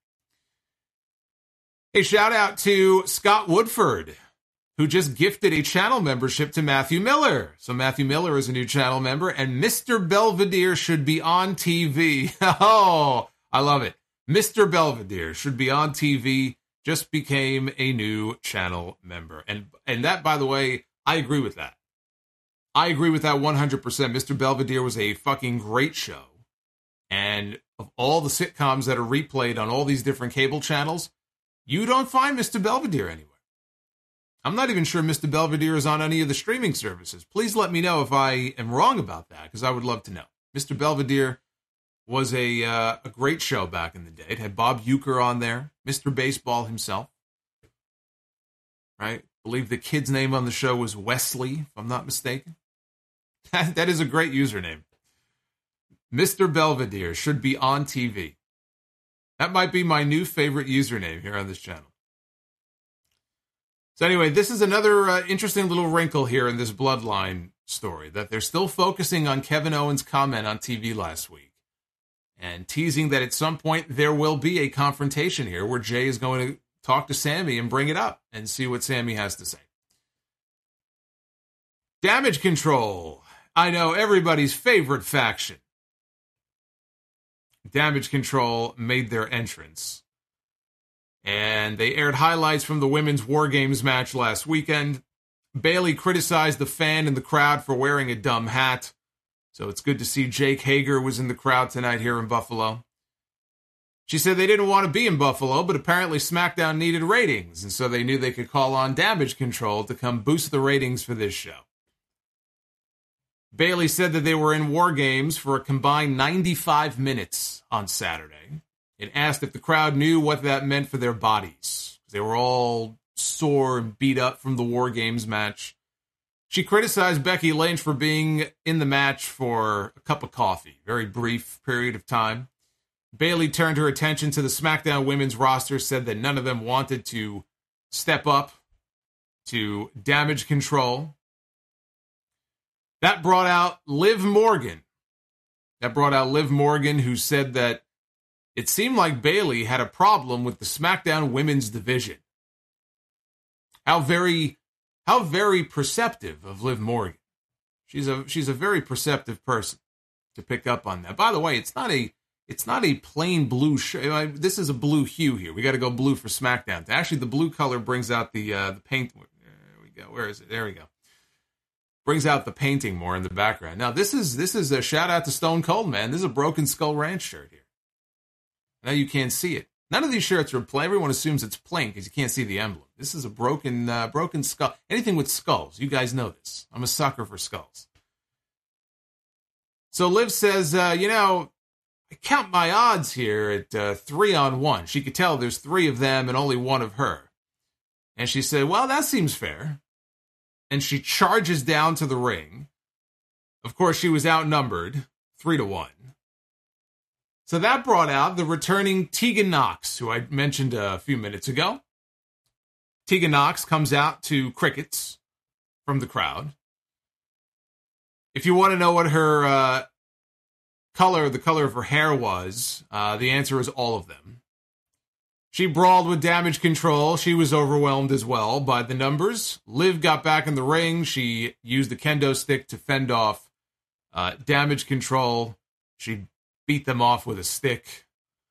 A shout out to Scott Woodford, who just gifted a channel membership to Matthew Miller. So Matthew Miller is a new channel member, and Mr. Belvedere should be on TV. Oh, I love it. Mr. Belvedere should be on TV, just became a new channel member. And that, by the way, I agree with that. I agree with that 100%. Mr. Belvedere was a fucking great show. And of all the sitcoms that are replayed on all these different cable channels, you don't find Mr. Belvedere anywhere. I'm not even sure Mr. Belvedere is on any of the streaming services. Please let me know if I am wrong about that, because I would love to know. Mr. Belvedere was a great show back in the day. It had Bob Uecker on there, Mr. Baseball himself. Right? I believe the kid's name on the show was Wesley, if I'm not mistaken. That is a great username. Mr. Belvedere should be on TV. That might be my new favorite username here on this channel. So anyway, this is another interesting little wrinkle here in this Bloodline story, that they're still focusing on Kevin Owens' comment on TV last week and teasing that at some point there will be a confrontation here where Jay is going to talk to Sami and bring it up and see what Sami has to say. Damage Control. I know, everybody's favorite faction. Damage Control made their entrance. And they aired highlights from the Women's War Games match last weekend. Bayley criticized the fan in the crowd for wearing a dumb hat. So it's good to see Jake Hager was in the crowd tonight here in Buffalo. She said they didn't want to be in Buffalo, but apparently SmackDown needed ratings, and so they knew they could call on Damage Control to come boost the ratings for this show. Bayley said that they were in War Games for a combined 95 minutes on Saturday, and asked if the crowd knew what that meant for their bodies. They were all sore and beat up from the War Games match. She criticized Becky Lynch for being in the match for a cup of coffee, very brief period of time. Bayley turned her attention to the SmackDown women's roster, said that none of them wanted to step up to Damage Control. That brought out Liv Morgan. Who said that it seemed like Bayley had a problem with the SmackDown women's division. How very perceptive of Liv Morgan. She's a very perceptive person to pick up on that. By the way, it's not a plain blue shirt. This is a blue hue here. We got to go blue for SmackDown. Actually, the blue color brings out the paint. There we go. Where is it? There we go. Brings out the painting more in the background. Now, this is a shout out to Stone Cold, man. This is a Broken Skull Ranch shirt here. Now you can't see it. None of these shirts are plain. Everyone assumes it's plain because you can't see the emblem. This is a broken skull. Anything with skulls. You guys know this. I'm a sucker for skulls. So Liv says, I count my odds here at 3-on-1. She could tell there's 3 of them and only 1 of her. And she said, well, that seems fair. And she charges down to the ring. Of course, she was outnumbered 3-1. So that brought out the returning Tegan Nox, who I mentioned a few minutes ago. Tegan Nox comes out to crickets from the crowd. If you want to know what her the color of her hair was, the answer is all of them. She brawled with Damage Control. She was overwhelmed as well by the numbers. Liv got back in the ring. She used the kendo stick to fend off Damage Control. She beat them off with a stick.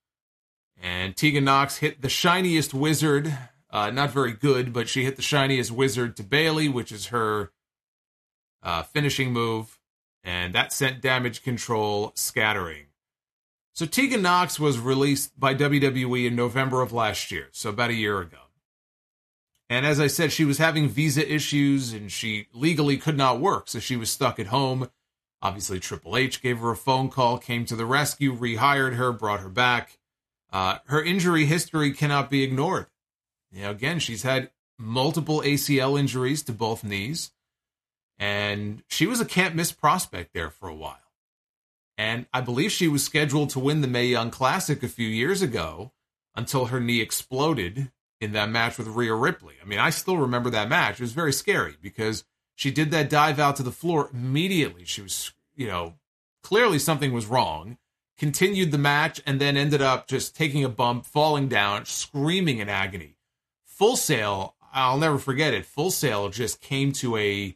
And Tegan Nox hit the shiniest wizard. Not very good, but she hit the shiniest wizard to Bayley, which is her finishing move. And that sent Damage Control scattering. So Tegan Nox was released by WWE in November of last year, so about a year ago. And as I said, she was having visa issues and she legally could not work, so she was stuck at home. Obviously, Triple H gave her a phone call, came to the rescue, rehired her, brought her back. Her injury history cannot be ignored. Again, she's had multiple ACL injuries to both knees, and she was a can't-miss prospect there for a while. And I believe she was scheduled to win the Mae Young Classic a few years ago until her knee exploded in that match with Rhea Ripley. I mean, I still remember that match. It was very scary because she did that dive out to the floor immediately. She was, clearly something was wrong, continued the match, and then ended up just taking a bump, falling down, screaming in agony. Full Sail, I'll never forget it. Full Sail just came to a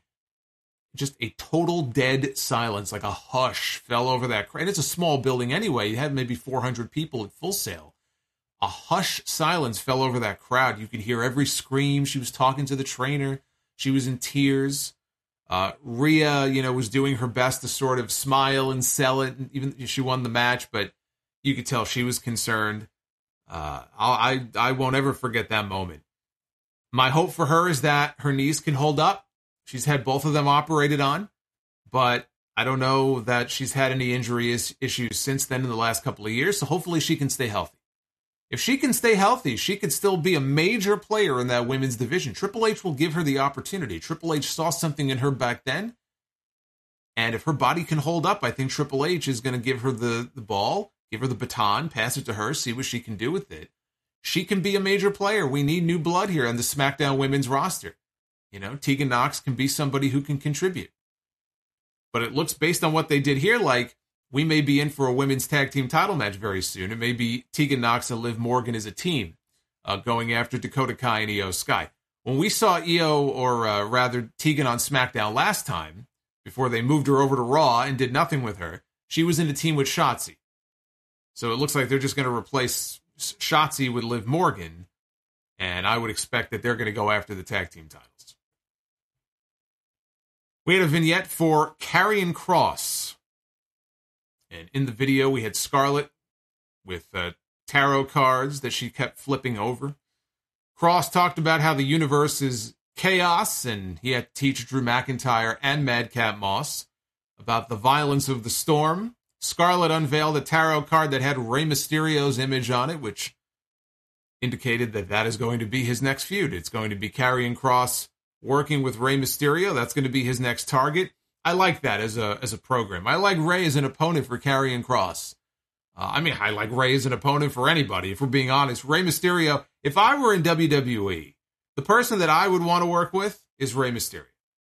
total dead silence, like a hush fell over that crowd. And it's a small building anyway. You had maybe 400 people at Full Sail. A hush silence fell over that crowd. You could hear every scream. She was talking to the trainer. She was in tears. Rhea, was doing her best to sort of smile and sell it. Even if she won the match, but you could tell she was concerned. I won't ever forget that moment. My hope for her is that her knees can hold up. She's had both of them operated on, but I don't know that she's had any injury issues since then in the last couple of years, so hopefully she can stay healthy. If she can stay healthy, she could still be a major player in that women's division. Triple H will give her the opportunity. Triple H saw something in her back then, and if her body can hold up, I think Triple H is going to give her the ball, give her the baton, pass it to her, see what she can do with it. She can be a major player. We need new blood here on the SmackDown women's roster. Tegan Nox can be somebody who can contribute. But it looks, based on what they did here, like we may be in for a women's tag team title match very soon. It may be Tegan Nox and Liv Morgan as a team going after Dakota Kai and Io Sky. When we saw Io, or rather Tegan on SmackDown last time, before they moved her over to Raw and did nothing with her, she was in a team with Shotzi. So it looks like they're just going to replace Shotzi with Liv Morgan, and I would expect that they're going to go after the tag team titles. We had a vignette for Karrion Kross. And in the video, we had Scarlett with tarot cards that she kept flipping over. Kross talked about how the universe is chaos, and he had to teach Drew McIntyre and Madcap Moss about the violence of the storm. Scarlett unveiled a tarot card that had Rey Mysterio's image on it, which indicated that is going to be his next feud. It's going to be Karrion Kross working with Rey Mysterio. That's going to be his next target. I like that as a program. I like Rey as an opponent for Karrion Kross. I like Rey as an opponent for anybody, if we're being honest. Rey Mysterio, if I were in WWE, the person that I would want to work with is Rey Mysterio.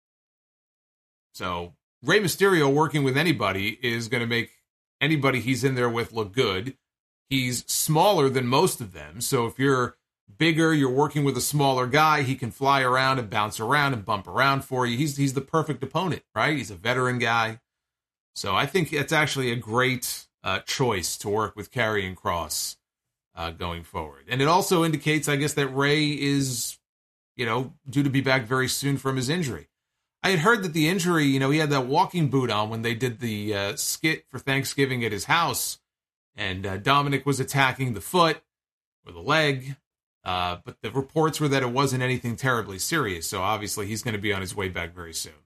So Rey Mysterio working with anybody is going to make anybody he's in there with look good. He's smaller than most of them, so if you're bigger, you're working with a smaller guy, he can fly around and bounce around and bump around for you. He's the perfect opponent, right? He's a veteran guy. So I think it's actually a great choice to work with Karrion Kross going forward. And it also indicates, I guess, that Rey is, due to be back very soon from his injury. I had heard that the injury, he had that walking boot on when they did the skit for Thanksgiving at his house, and Dominic was attacking the foot or the leg, but the reports were that it wasn't anything terribly serious, so obviously he's going to be on his way back very soon.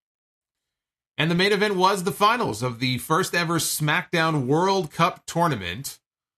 And the main event was the finals of the first ever SmackDown World Cup tournament.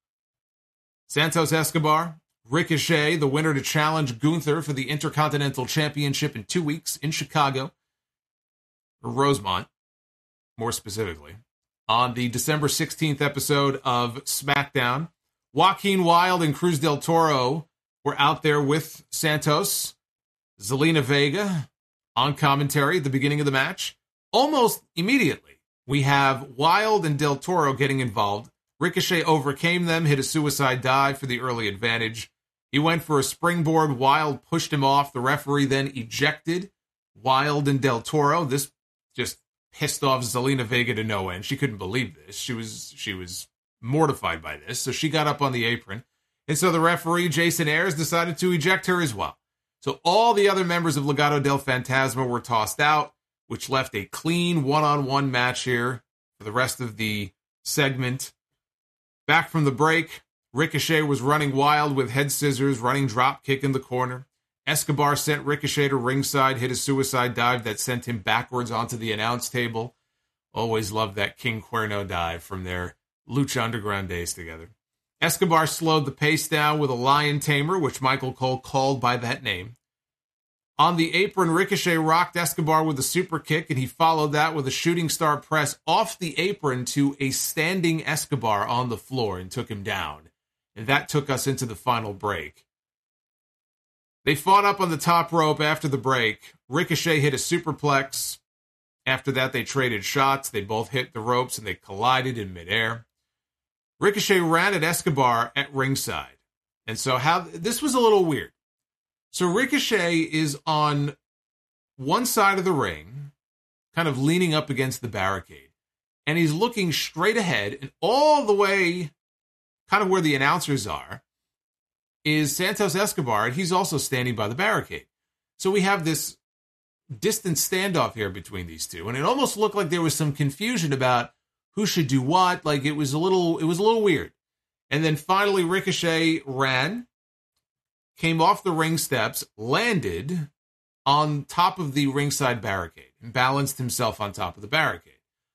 Santos Escobar, Ricochet, the winner to challenge Gunther for the Intercontinental Championship in 2 weeks in Chicago, or Rosemont, more specifically. On the December 16th episode of SmackDown, Joaquin Wilde and Cruz del Toro were out there with Santos. Zelina Vega on commentary at the beginning of the match. Almost immediately, we have Wilde and del Toro getting involved. Ricochet overcame them, hit a suicide dive for the early advantage. He went for a springboard. Wilde pushed him off. The referee then ejected Wilde and del Toro. This just pissed off Zelina Vega to no end. She couldn't believe this. She was mortified by this. So she got up on the apron. And so the referee, Jason Ayers, decided to eject her as well. So all the other members of Legado del Fantasma were tossed out, which left a clean one-on-one match here for the rest of the segment. Back from the break, Ricochet was running wild with head scissors, running drop kick in the corner. Escobar sent Ricochet to ringside, hit a suicide dive that sent him backwards onto the announce table. Always loved that King Cuerno dive from their Lucha Underground days together. Escobar slowed the pace down with a lion tamer, which Michael Cole called by that name. On the apron, Ricochet rocked Escobar with a super kick, and he followed that with a shooting star press off the apron to a standing Escobar on the floor and took him down. And that took us into the final break. They fought up on the top rope after the break. Ricochet hit a superplex. After that, they traded shots. They both hit the ropes, and they collided in midair. Ricochet ran at Escobar at ringside. And so this was a little weird. So Ricochet is on one side of the ring, kind of leaning up against the barricade. And he's looking straight ahead, and all the way kind of where the announcers are is Santos Escobar, and he's also standing by the barricade. So we have this distant standoff here between these two, and it almost looked like there was some confusion about who should do what. Like it was a little weird. And then finally Ricochet ran, came off the ring steps, landed on top of the ringside barricade, and balanced himself on top of the barricade.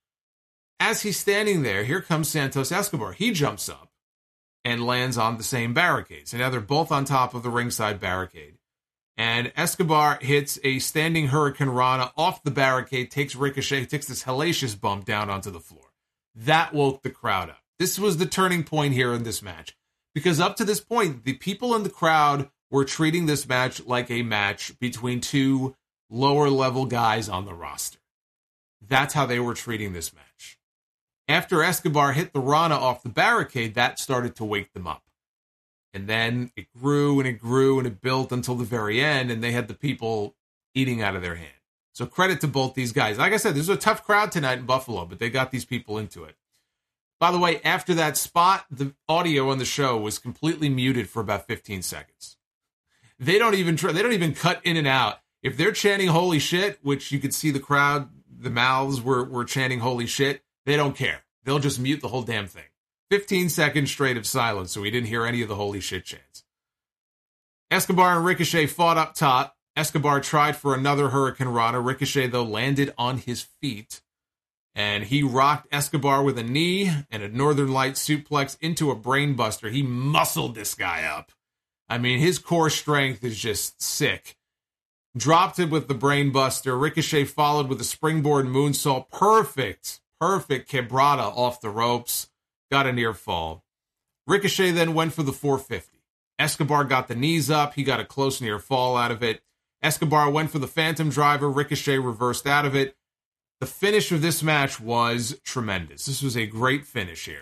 As he's standing there, here comes Santos Escobar. He jumps up and lands on the same barricade. So now they're both on top of the ringside barricade. And Escobar hits a standing Hurricane Rana off the barricade, takes Ricochet, takes this hellacious bump down onto the floor. That woke the crowd up. This was the turning point here in this match. Because up to this point, the people in the crowd were treating this match like a match between two lower-level guys on the roster. That's how they were treating this match. After Escobar hit the Rana off the barricade, that started to wake them up. And then it grew and it grew and it built until the very end, and they had the people eating out of their hand. So credit to both these guys. Like I said, this was a tough crowd tonight in Buffalo, but they got these people into it. By the way, after that spot, the audio on the show was completely muted for about 15 seconds. They don't even cut in and out. If they're chanting holy shit, which you could see the crowd, the mouths were chanting holy shit, they don't care. They'll just mute the whole damn thing. 15 seconds straight of silence, so we didn't hear any of the holy shit chants. Escobar and Ricochet fought up top. Escobar tried for another Hurricane Rana. Ricochet, though, landed on his feet. And he rocked Escobar with a knee and a Northern Light suplex into a brainbuster. He muscled this guy up. I mean, his core strength is just sick. Dropped him with the brainbuster. Ricochet followed with a springboard moonsault. Perfect quebrada off the ropes. Got a near fall. Ricochet then went for the 450. Escobar got the knees up. He got a close near fall out of it. Escobar went for the Phantom Driver. Ricochet reversed out of it. The finish of this match was tremendous. This was a great finish here.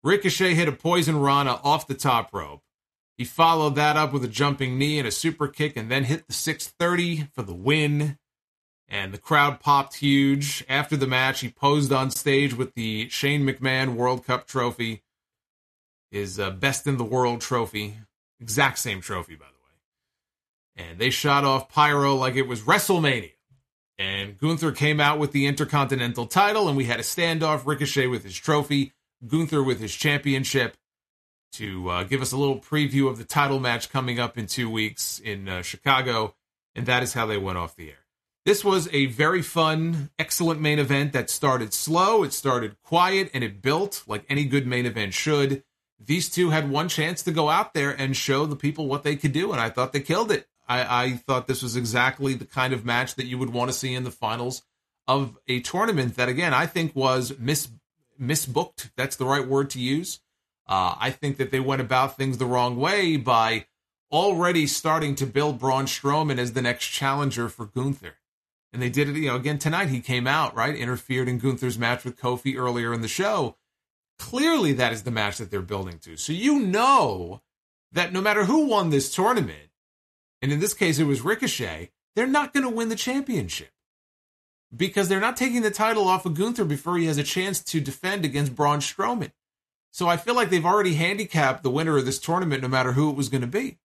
Ricochet hit a poison rana off the top rope. He followed that up with a jumping knee and a super kick and then hit the 630 for the win. And the crowd popped huge. After the match, he posed on stage with the Shane McMahon World Cup trophy, his Best in the World trophy. Exact same trophy, by the way. And they shot off pyro like it was WrestleMania. And Gunther came out with the Intercontinental title, and we had a standoff. Ricochet with his trophy, Gunther with his championship, to give us a little preview of the title match coming up in 2 weeks in Chicago. And that is how they went off the air. This was a very fun, excellent main event that started slow, it started quiet, and it built like any good main event should. These two had one chance to go out there and show the people what they could do, and I thought they killed it. I thought this was exactly the kind of match that you would want to see in the finals of a tournament that, again, I think was misbooked. That's the right word to use. I think that they went about things the wrong way by already starting to build Braun Strowman as the next challenger for Gunther. And they did it, again, tonight he came out, right? Interfered in Gunther's match with Kofi earlier in the show. Clearly that is the match that they're building to. So you know that no matter who won this tournament, and in this case it was Ricochet, they're not going to win the championship. Because they're not taking the title off of Gunther before he has a chance to defend against Braun Strowman. So I feel like they've already handicapped the winner of this tournament no matter who it was going to be.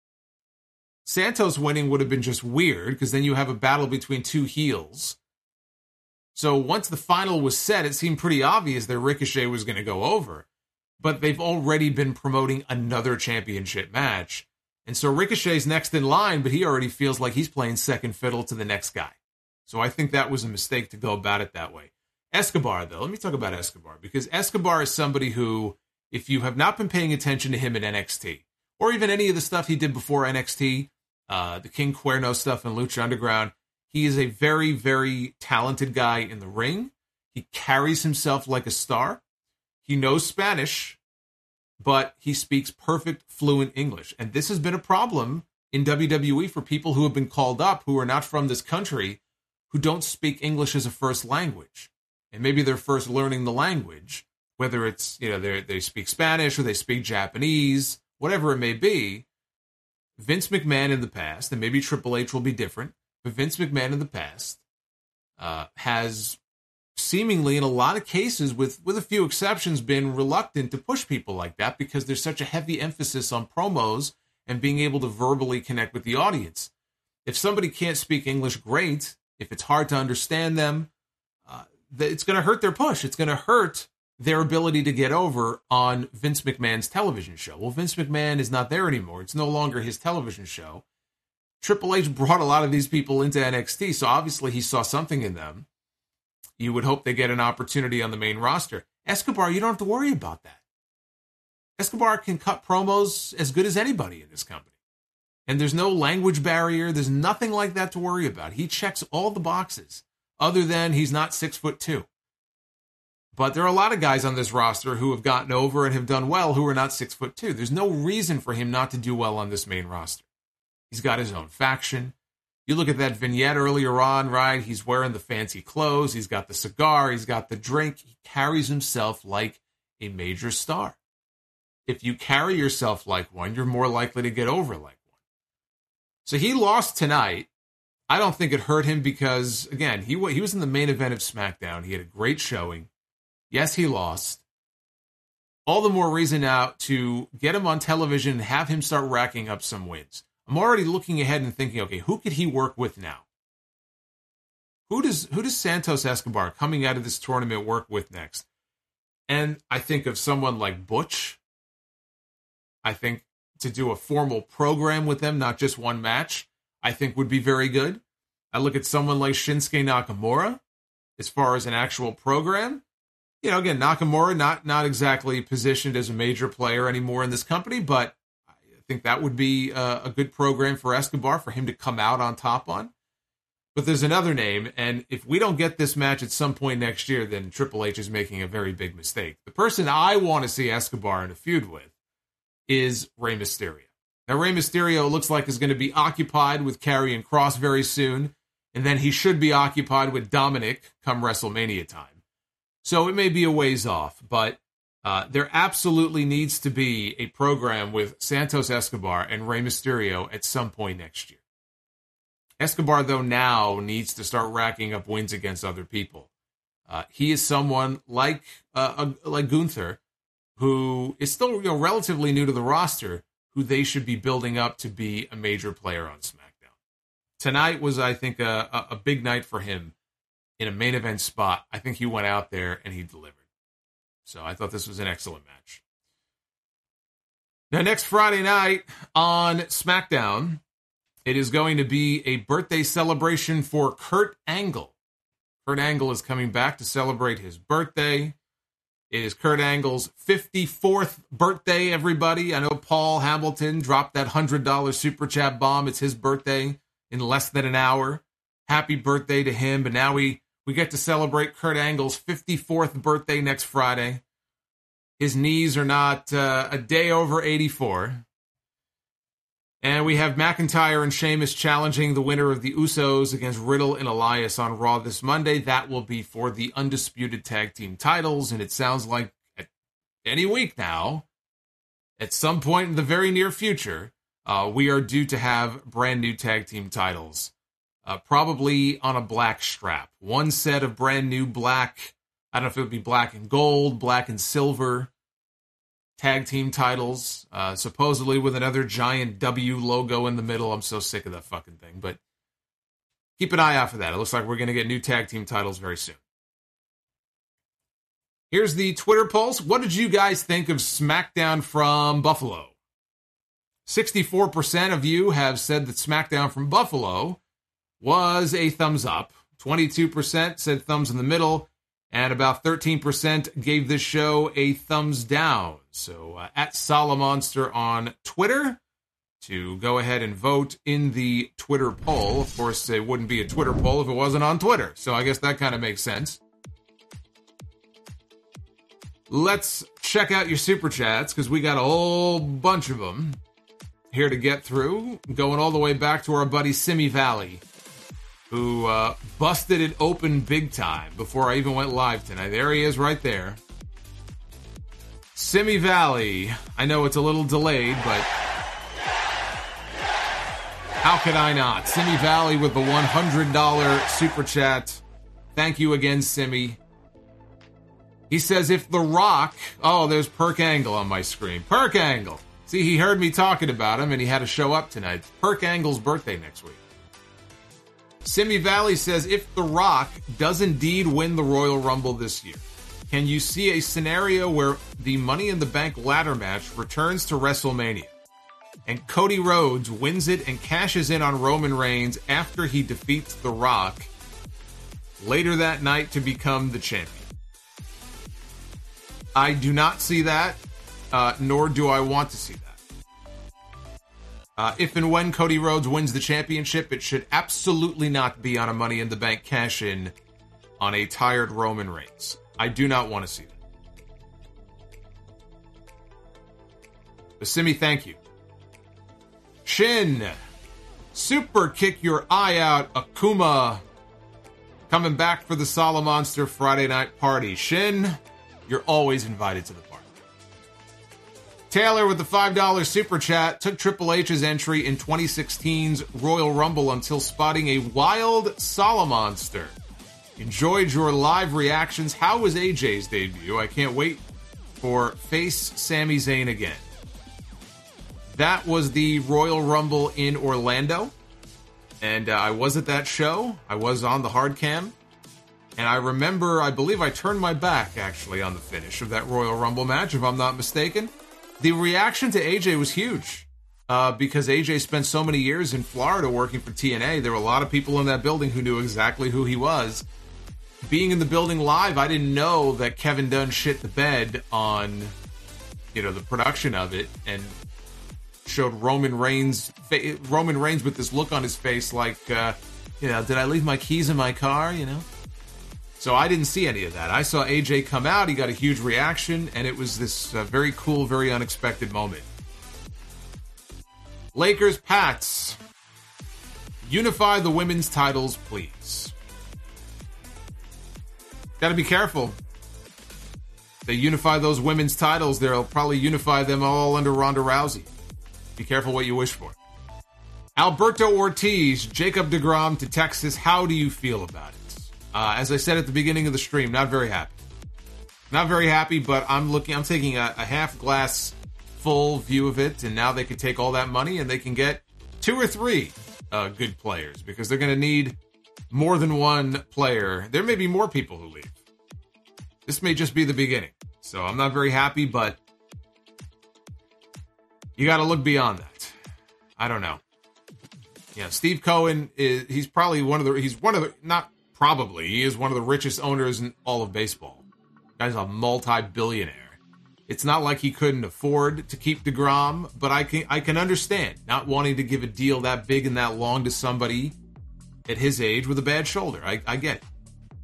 Santos winning would have been just weird, because then you have a battle between two heels. So once the final was set, it seemed pretty obvious that Ricochet was going to go over. But they've already been promoting another championship match. And so Ricochet's next in line, but he already feels like he's playing second fiddle to the next guy. So I think that was a mistake to go about it that way. Escobar, though, let me talk about Escobar, because Escobar is somebody who, if you have not been paying attention to him in NXT, or even any of the stuff he did before NXT, the King Cuerno stuff in Lucha Underground, he is a very, very talented guy in the ring. He carries himself like a star. He knows Spanish, but he speaks perfect, fluent English. And this has been a problem in WWE for people who have been called up, who are not from this country, who don't speak English as a first language. And maybe they're first learning the language, whether it's, they speak Spanish or they speak Japanese, whatever it may be. Vince McMahon in the past, and maybe Triple H will be different, but Vince McMahon in the past has seemingly, in a lot of cases, with a few exceptions, been reluctant to push people like that because there's such a heavy emphasis on promos and being able to verbally connect with the audience. If somebody can't speak English, great. If it's hard to understand them, it's going to hurt their push. It's going to hurt their ability to get over on Vince McMahon's television show. Well, Vince McMahon is not there anymore. It's no longer his television show. Triple H brought a lot of these people into NXT, so obviously he saw something in them. You would hope they get an opportunity on the main roster. Escobar, you don't have to worry about that. Escobar can cut promos as good as anybody in this company. And there's no language barrier. There's nothing like that to worry about. He checks all the boxes, other than he's not 6'2". But there are a lot of guys on this roster who have gotten over and have done well who are not 6'2". There's no reason for him not to do well on this main roster. He's got his own faction. You look at that vignette earlier on, right? He's wearing the fancy clothes. He's got the cigar. He's got the drink. He carries himself like a major star. If you carry yourself like one, you're more likely to get over like one. So he lost tonight. I don't think it hurt him because, again, he was in the main event of SmackDown. He had a great showing. Yes, he lost. All the more reason now to get him on television and have him start racking up some wins. I'm already looking ahead and thinking, okay, who could he work with now? Who does Santos Escobar coming out of this tournament work with next? And I think of someone like Butch. I think to do a formal program with them, not just one match, I think would be very good. I look at someone like Shinsuke Nakamura as far as an actual program. Again, Nakamura not exactly positioned as a major player anymore in this company, but I think that would be a good program for Escobar for him to come out on top on. But there's another name, and if we don't get this match at some point next year, then Triple H is making a very big mistake. The person I want to see Escobar in a feud with is Rey Mysterio. Now, Rey Mysterio looks like is going to be occupied with Karrion Kross very soon, and then he should be occupied with Dominic come WrestleMania time. So it may be a ways off, but There absolutely needs to be a program with Santos Escobar and Rey Mysterio at some point next year. Escobar, though, now needs to start racking up wins against other people. He is someone like Gunther, who is still relatively new to the roster, who they should be building up to be a major player on SmackDown. Tonight was, I think, a big night for him in a main event spot. I think he went out there and he delivered. So I thought this was an excellent match. Now, next Friday night on SmackDown, it is going to be a birthday celebration for Kurt Angle. Kurt Angle is coming back to celebrate his birthday. It is Kurt Angle's 54th birthday, everybody. I know Paul Hamilton dropped that $100 super chat bomb. It's his birthday in less than an hour. Happy birthday to him. But now we get to celebrate Kurt Angle's 54th birthday next Friday. His knees are not a day over 84. And we have McIntyre and Sheamus challenging the winner of the Usos against Riddle and Elias on Raw this Monday. That will be for the undisputed tag team titles. And it sounds like any week now, at some point in the very near future, we are due to have brand new tag team titles. Probably on a black strap. One set of brand new black, I don't know if it would be black and gold, black and silver tag team titles, supposedly with another giant W logo in the middle. I'm so sick of that fucking thing, but keep an eye out for that. It looks like we're going to get new tag team titles very soon. Here's the Twitter pulse. What did you guys think of SmackDown from Buffalo? 64% of you have said that SmackDown from Buffalo was a thumbs up. 22% said thumbs in the middle. And about 13% gave this show a thumbs down. So at Solomonster on Twitter to go ahead and vote in the Twitter poll. Of course, it wouldn't be a Twitter poll if it wasn't on Twitter. So I guess that kind of makes sense. Let's check out your super chats because we got a whole bunch of them here to get through. Going all the way back to our buddy Simi Valley, who busted it open big time before I even went live tonight. There he is right there. Simi Valley. I know it's a little delayed, but how could I not? Simi Valley with the $100 super chat. Thank you again, Simi. He says, if The Rock... Oh, there's Perk Angle on my screen. Perk Angle. See, he heard me talking about him, and he had to show up tonight. It's Perk Angle's birthday next week. Simi Valley says, if The Rock does indeed win the Royal Rumble this year, can you see a scenario where the Money in the Bank ladder match returns to WrestleMania and Cody Rhodes wins it and cashes in on Roman Reigns after he defeats The Rock later that night to become the champion? I do not see that, nor do I want to see that. If and when Cody Rhodes wins the championship, it should absolutely not be on a Money in the Bank cash-in on a tired Roman Reigns. I do not want to see that. Basimi, thank you. Shin, super kick your eye out, Akuma, coming back for the Solomonster Friday night party. Shin, you're always invited to the party. Taylor with the $5 super chat took Triple H's entry in 2016's Royal Rumble until spotting a wild Solomonster. Enjoyed your live reactions. How was AJ's debut? I can't wait for face Sami Zayn again. That was the Royal Rumble in Orlando, and I was at that show. I was on the hard cam. And I remember, I believe I turned my back, actually, on the finish of that Royal Rumble match, if I'm not mistaken. The reaction to AJ was huge, because AJ spent so many years in Florida working for TNA. There were a lot of people in that building who knew exactly who he was. Being in the building live, I didn't know that Kevin Dunn shit the bed on, the production of it, and showed Roman Reigns with this look on his face like, did I leave my keys in my car, So I didn't see any of that. I saw AJ come out, he got a huge reaction, and it was this very cool, very unexpected moment. Lakers, Pats. Unify the women's titles, please. Gotta be careful. they unify those women's titles, they'll probably unify them all under Ronda Rousey. Be careful what you wish for. Alberto Ortiz, Jacob deGrom to Texas. How do you feel about it? As I said at the beginning of the stream, not very happy. Not very happy, but I'm taking a half glass full view of it, and now they can take all that money and they can get 2 or 3 good players, because they're going to need more than one player. There may be more people who leave. This may just be the beginning. So I'm not very happy, but you got to look beyond that. I don't know. Yeah, Steve Cohen he is one of the richest owners in all of baseball. Guy's a multi-billionaire. It's not like he couldn't afford to keep deGrom, but I can understand not wanting to give a deal that big and that long to somebody at his age with a bad shoulder. I get it.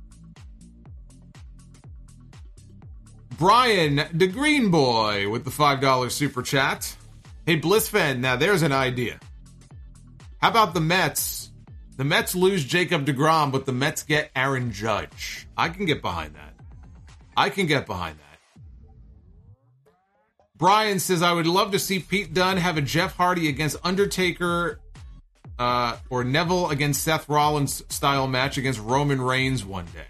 Brian, the Green Boy, with the $5 super chat. Hey, Blissfan, now there's an idea. How about the Mets? The Mets lose Jacob deGrom, but the Mets get Aaron Judge. I can get behind that. Brian says, I would love to see Pete Dunne have a Jeff Hardy against Undertaker or Neville against Seth Rollins style match against Roman Reigns one day.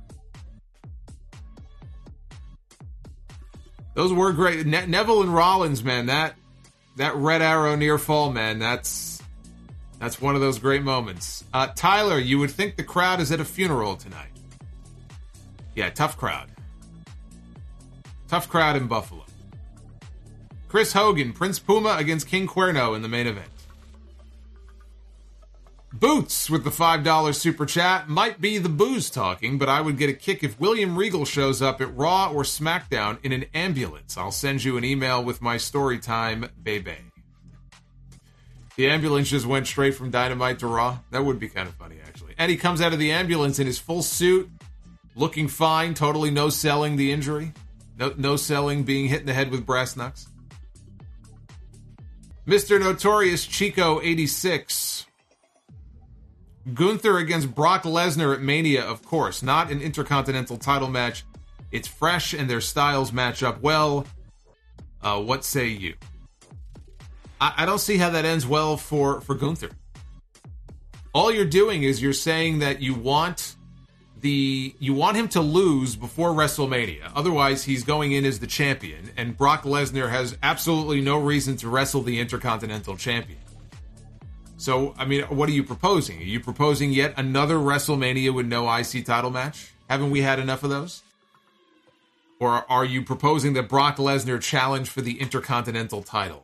Those were great. Neville and Rollins, man, that Red Arrow near fall, man, that's one of those great moments. Tyler, you would think the crowd is at a funeral tonight. Yeah, tough crowd. Tough crowd in Buffalo. Chris Hogan, Prince Puma against King Cuerno in the main event. Boots with the $5 super chat. Might be the booze talking, but I would get a kick if William Regal shows up at Raw or SmackDown in an ambulance. I'll send you an email with my story time, baby. The ambulance just went straight from Dynamite to Raw. That would be kind of funny, actually. And he comes out of the ambulance in his full suit, looking fine, totally no selling the injury. No selling being hit in the head with brass knucks. Mr. Notorious Chico 86. Gunther against Brock Lesnar at Mania, of course. Not an Intercontinental title match. It's fresh and their styles match up well. What say you? I don't see how that ends well for Gunther. All you're doing is you're saying that you want him to lose before WrestleMania. Otherwise, he's going in as the champion, and Brock Lesnar has absolutely no reason to wrestle the Intercontinental Champion. So, I mean, what are you proposing? Are you proposing yet another WrestleMania with no IC title match? Haven't we had enough of those? Or are you proposing that Brock Lesnar challenge for the Intercontinental title?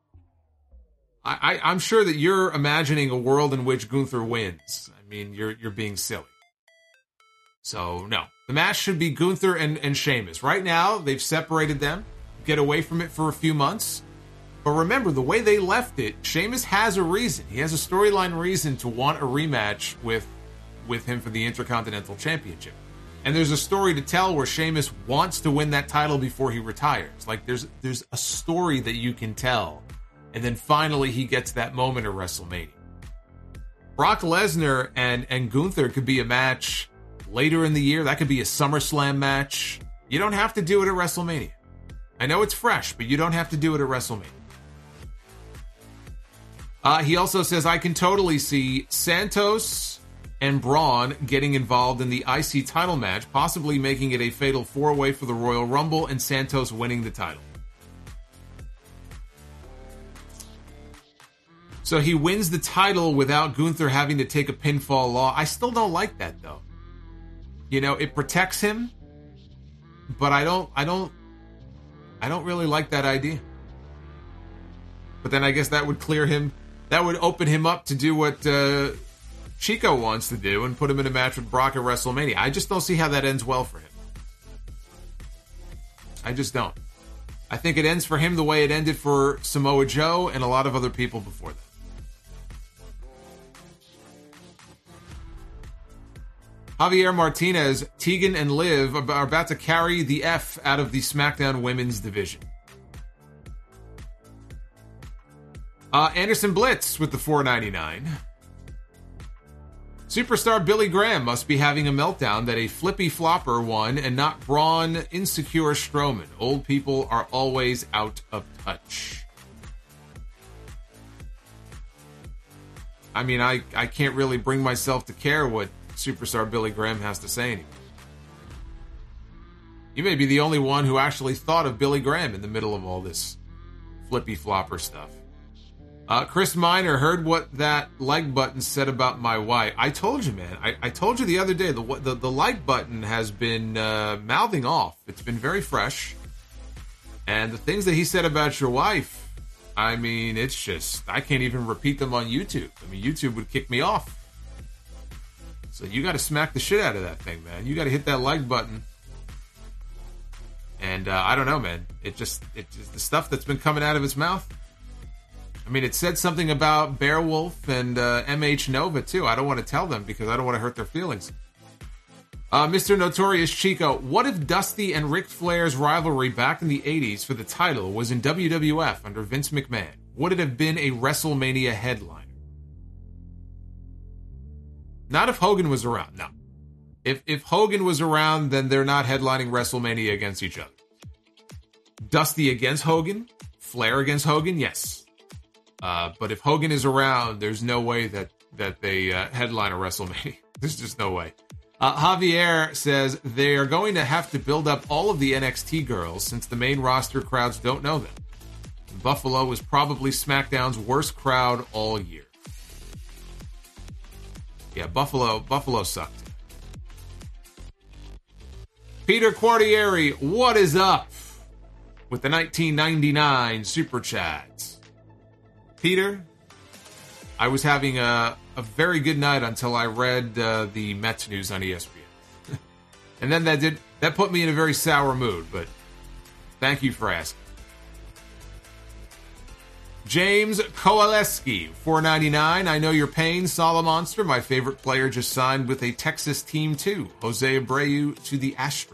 I'm sure that you're imagining a world in which Gunther wins. I mean, you're being silly. So, no. The match should be Gunther and Sheamus. Right now, they've separated them. Get away from it for a few months. But remember, the way they left it, Sheamus has a reason. He has a storyline reason to want a rematch with him for the Intercontinental Championship. And there's a story to tell where Sheamus wants to win that title before he retires. Like, there's a story that you can tell. And then finally he gets that moment at WrestleMania. Brock Lesnar and Gunther could be a match later in the year. That could be a SummerSlam match. You don't have to do it at WrestleMania. I know it's fresh, but you don't have to do it at WrestleMania. He also says, I can totally see Santos and Braun getting involved in the IC title match, possibly making it a fatal 4-way for the Royal Rumble and Santos winning the title. So he wins the title without Gunther having to take a pinfall loss. I still don't like that, though. You know, it protects him, but I don't really like that idea. But then I guess that would clear him. That would open him up to do what Chico wants to do and put him in a match with Brock at WrestleMania. I just don't see how that ends well for him. I just don't. I think it ends for him the way it ended for Samoa Joe and a lot of other people before that. Javier Martinez, Tegan and Liv are about to carry the F out of the SmackDown Women's Division. Anderson Blitz with the $4.99. Superstar Billy Graham must be having a meltdown that a flippy flopper won and not Braun insecure Strowman. Old people are always out of touch. I mean, I can't really bring myself to care what Superstar Billy Graham has to say anymore. You may be the only one who actually thought of Billy Graham in the middle of all this flippy flopper stuff. Chris Miner heard what that like button said about my wife. I told you, man. I told you the other day, the like button has been mouthing off. It's been very fresh. And the things that he said about your wife, I mean, it's just, I can't even repeat them on YouTube. I mean, YouTube would kick me off. So you got to smack the shit out of that thing, man. You got to hit that like button. And I don't know, man. It just the stuff that's been coming out of his mouth. I mean, it said something about Beowulf and MH Nova, too. I don't want to tell them because I don't want to hurt their feelings. Mr. Notorious Chico, what if Dusty and Ric Flair's rivalry back in the 80s for the title was in WWF under Vince McMahon? Would it have been a WrestleMania headliner? Not if Hogan was around, no. If Hogan was around, then they're not headlining WrestleMania against each other. Dusty against Hogan? Flair against Hogan? Yes. But if Hogan is around, there's no way that they headline a WrestleMania. There's just no way. Javier says they are going to have to build up all of the NXT girls since the main roster crowds don't know them. Buffalo was probably SmackDown's worst crowd all year. Yeah, Buffalo sucked. Peter Quartieri, what is up? With the 1999 Super Chat. Peter, I was having a very good night until I read the Mets news on ESPN. And then that put me in a very sour mood, but thank you for asking. James Kowaleski, $4.99. I know your pain, Solomonster. My favorite player just signed with a Texas team too. Jose Abreu to the Astros.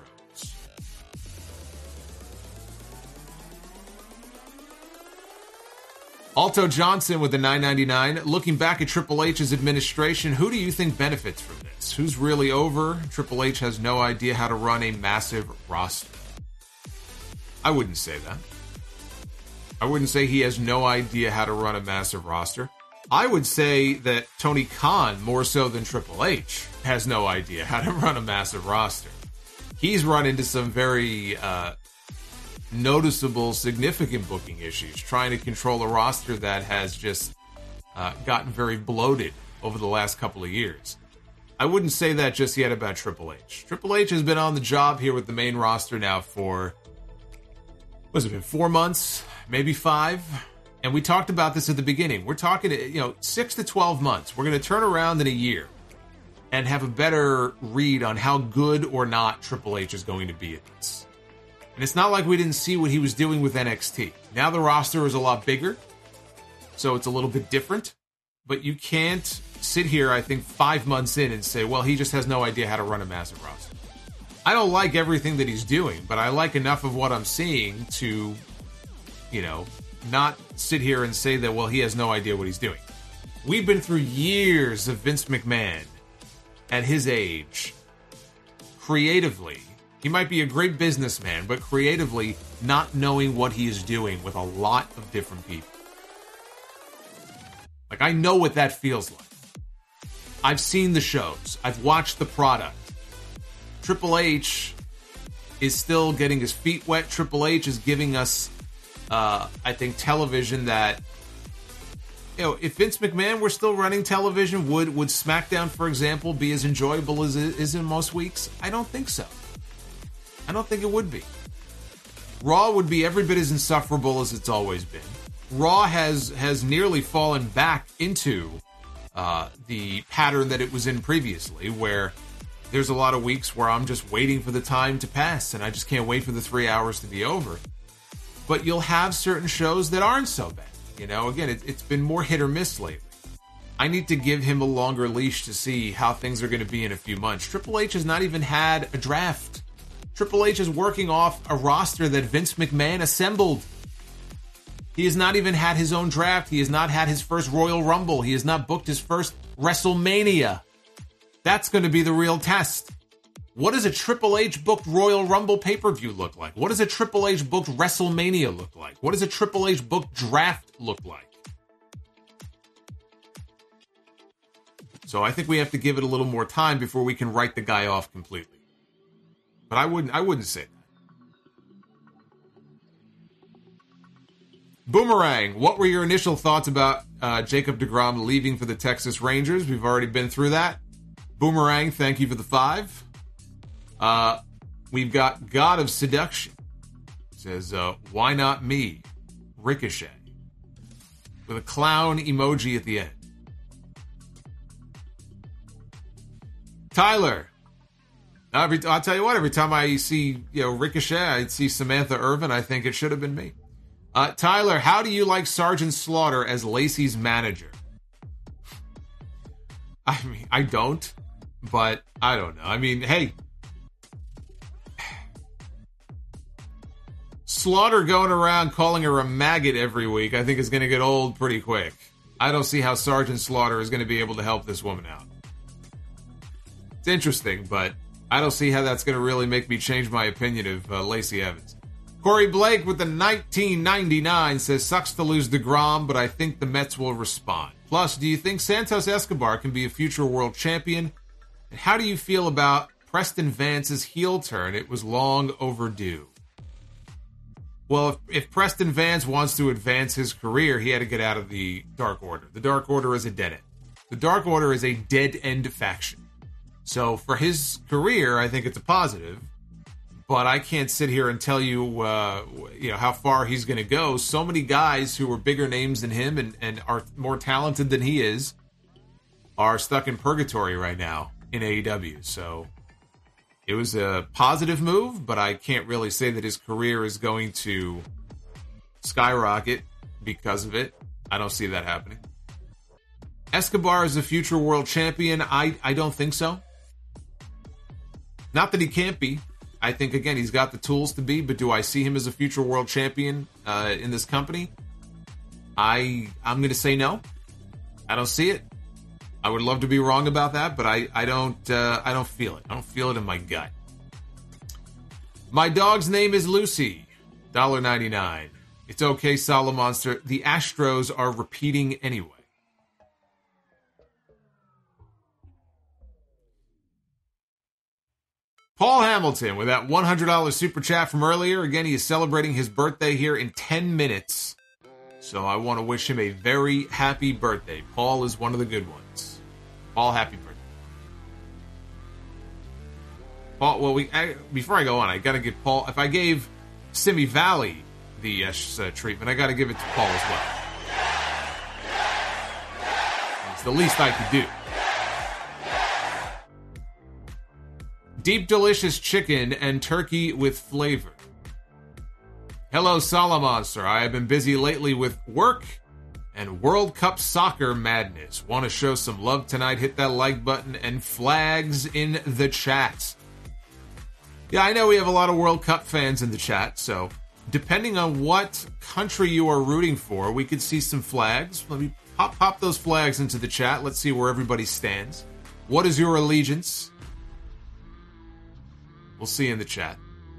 Alto Johnson with the $9.99. Looking back at Triple H's administration, who do you think benefits from this? Who's really over? Triple H has no idea how to run a massive roster. I wouldn't say that. I wouldn't say he has no idea how to run a massive roster. I would say that Tony Khan, more so than Triple H, has no idea how to run a massive roster. He's run into some very noticeable, significant booking issues, trying to control a roster that has just gotten very bloated over the last couple of years. I wouldn't say that just yet about Triple H. Triple H has been on the job here with the main roster now for, what's it been, 4 months, maybe 5? And we talked about this at the beginning. We're talking, 6 to 12 months. We're going to turn around in a year and have a better read on how good or not Triple H is going to be at this. And it's not like we didn't see what he was doing with NXT. Now the roster is a lot bigger, so it's a little bit different. But you can't sit here, I think, 5 months in and say, well, he just has no idea how to run a massive roster. I don't like everything that he's doing, but I like enough of what I'm seeing to, not sit here and say that, well, he has no idea what he's doing. We've been through years of Vince McMahon at his age, creatively. He might be a great businessman, but creatively not knowing what he is doing with a lot of different people. Like, I know what that feels like. I've seen the shows. I've watched the product. Triple H is still getting his feet wet. Triple H is giving us, I think, television that, if Vince McMahon were still running television, would SmackDown, for example, be as enjoyable as it is in most weeks? I don't think so. I don't think it would be. Raw would be every bit as insufferable as it's always been. Raw has nearly fallen back into the pattern that it was in previously, where there's a lot of weeks where I'm just waiting for the time to pass, and I just can't wait for the 3 hours to be over. But you'll have certain shows that aren't so bad. Again, it's been more hit or miss lately. I need to give him a longer leash to see how things are going to be in a few months. Triple H has not even had a draft. Triple H is working off a roster that Vince McMahon assembled. He has not even had his own draft. He has not had his first Royal Rumble. He has not booked his first WrestleMania. That's going to be the real test. What does a Triple H booked Royal Rumble pay-per-view look like? What does a Triple H booked WrestleMania look like? What does a Triple H booked draft look like? So I think we have to give it a little more time before we can write the guy off completely. But I wouldn't say that. Boomerang, what were your initial thoughts about Jacob deGrom leaving for the Texas Rangers? We've already been through that. Boomerang, thank you for the 5. We've got God of Seduction. Says, why not me? Ricochet. With a clown emoji at the end. Tyler. I'll tell you what, every time I see Ricochet, I see Samantha Irvin, I think it should have been me. Tyler, how do you like Sergeant Slaughter as Lacey's manager? I mean, I don't, but I don't know. I mean, hey, Slaughter going around calling her a maggot every week, I think is going to get old pretty quick. I don't see how Sergeant Slaughter is going to be able to help this woman out. It's interesting, but I don't see how that's going to really make me change my opinion of Lacey Evans. Corey Blake with the 1999 says, sucks to lose deGrom, but I think the Mets will respond. Plus, do you think Santos Escobar can be a future world champion? And how do you feel about Preston Vance's heel turn? It was long overdue. Well, if Preston Vance wants to advance his career, he had to get out of the Dark Order. The Dark Order is a dead end. The Dark Order is a dead-end faction. So for his career, I think it's a positive. But I can't sit here and tell you, how far he's going to go. So many guys who are bigger names than him and are more talented than he is are stuck in purgatory right now in AEW. So it was a positive move, but I can't really say that his career is going to skyrocket because of it. I don't see that happening. Escobar is a future world champion. I don't think so. Not that he can't be. I think, again, he's got the tools to be, but do I see him as a future world champion in this company? I'm going to say no. I don't see it. I would love to be wrong about that, but I don't feel it. I don't feel it in my gut. My dog's name is Lucy. $1.99. It's okay, Solomonster. The Astros are repeating anyway. Paul Hamilton with that $100 super chat from earlier. Again, he is celebrating his birthday here in 10 minutes. So I want to wish him a very happy birthday. Paul is one of the good ones. Paul, happy birthday. Paul, well, before I go on, I got to give Paul, if I gave Simi Valley the treatment, I got to give it to Paul as well. It's the least I could do. Deep delicious chicken and turkey with flavor. Hello, Solomonster. I have been busy lately with work and World Cup soccer madness. Want to show some love tonight? Hit that like button and flags in the chat. Yeah, I know we have a lot of World Cup fans in the chat, so depending on what country you are rooting for, we could see some flags. Let me pop those flags into the chat. Let's see where everybody stands. What is your allegiance? We'll see in the chat.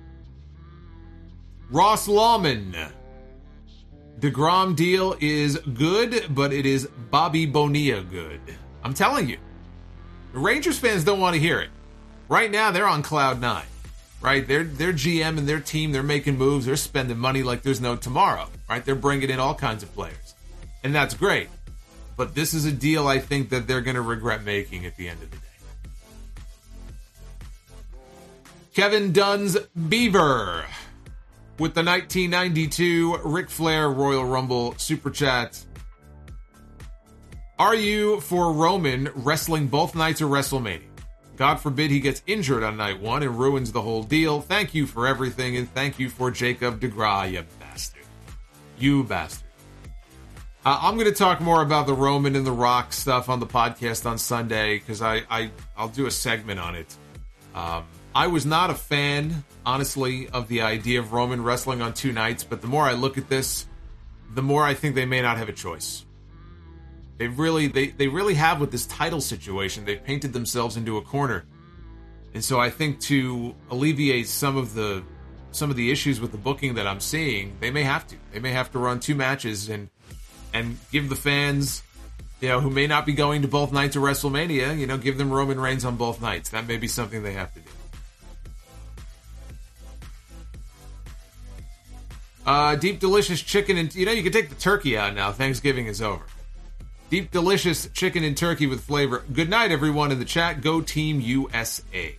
Ross Lawman. deGrom deal is good, but it is Bobby Bonilla good. I'm telling you. The Rangers fans don't want to hear it. Right now, they're on cloud 9. Right? Their GM and their team, they're making moves. They're spending money like there's no tomorrow. Right? They're bringing in all kinds of players. And that's great. But this is a deal I think that they're going to regret making at the end of the day. Kevin Dunn's Beaver with the 1992 Ric Flair Royal Rumble Super Chat. Are you for Roman wrestling both nights of WrestleMania? God forbid he gets injured on night 1 and ruins the whole deal. Thank you for everything, and thank you for Jacob deGrom, you bastard. You bastard. I'm going to talk more about the Roman and the Rock stuff on the podcast on Sunday, because I'll do a segment on it. I was not a fan, honestly, of the idea of Roman wrestling on 2 nights, but the more I look at this, the more I think they may not have a choice. They really have with this title situation. They've painted themselves into a corner. And so I think to alleviate some of the issues with the booking that I'm seeing, they may have to. They may have to run 2 matches and give the fans, who may not be going to both nights of WrestleMania, give them Roman Reigns on both nights. That may be something they have to do. Deep Delicious Chicken and, you can take the turkey out now. Thanksgiving is over. Deep Delicious Chicken and Turkey with flavor. Good night, everyone in the chat. Go Team USA.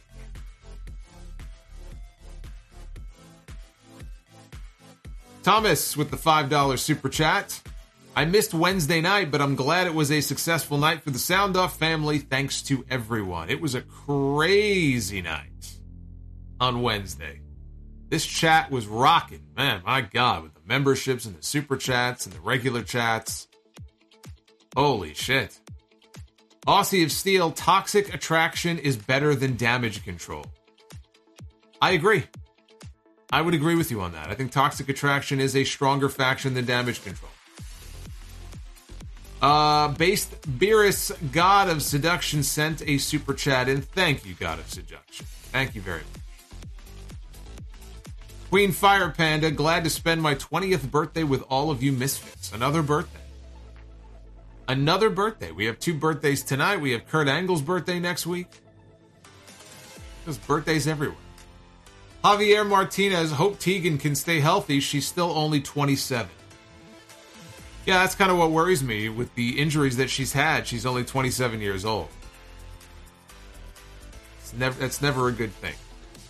Thomas with the $5 super chat. I missed Wednesday night, but I'm glad it was a successful night for the Sound Off family. Thanks to everyone. It was a crazy night on Wednesday. This chat was rocking. Man, my God, with the memberships and the super chats and the regular chats. Holy shit. Aussie of Steel, Toxic Attraction is better than Damage Control. I agree. I would agree with you on that. I think Toxic Attraction is a stronger faction than Damage Control. Based Beerus, God of Seduction, sent a super chat in. Thank you, God of Seduction. Thank you very much. Queen Fire Panda, glad to spend my 20th birthday with all of you misfits. Another birthday. Another birthday. We have 2 birthdays tonight. We have Kurt Angle's birthday next week. There's birthdays everywhere. Javier Martinez, hope Tegan can stay healthy. She's still only 27. Yeah, that's kind of what worries me with the injuries that she's had. She's only 27 years old. That's never a good thing.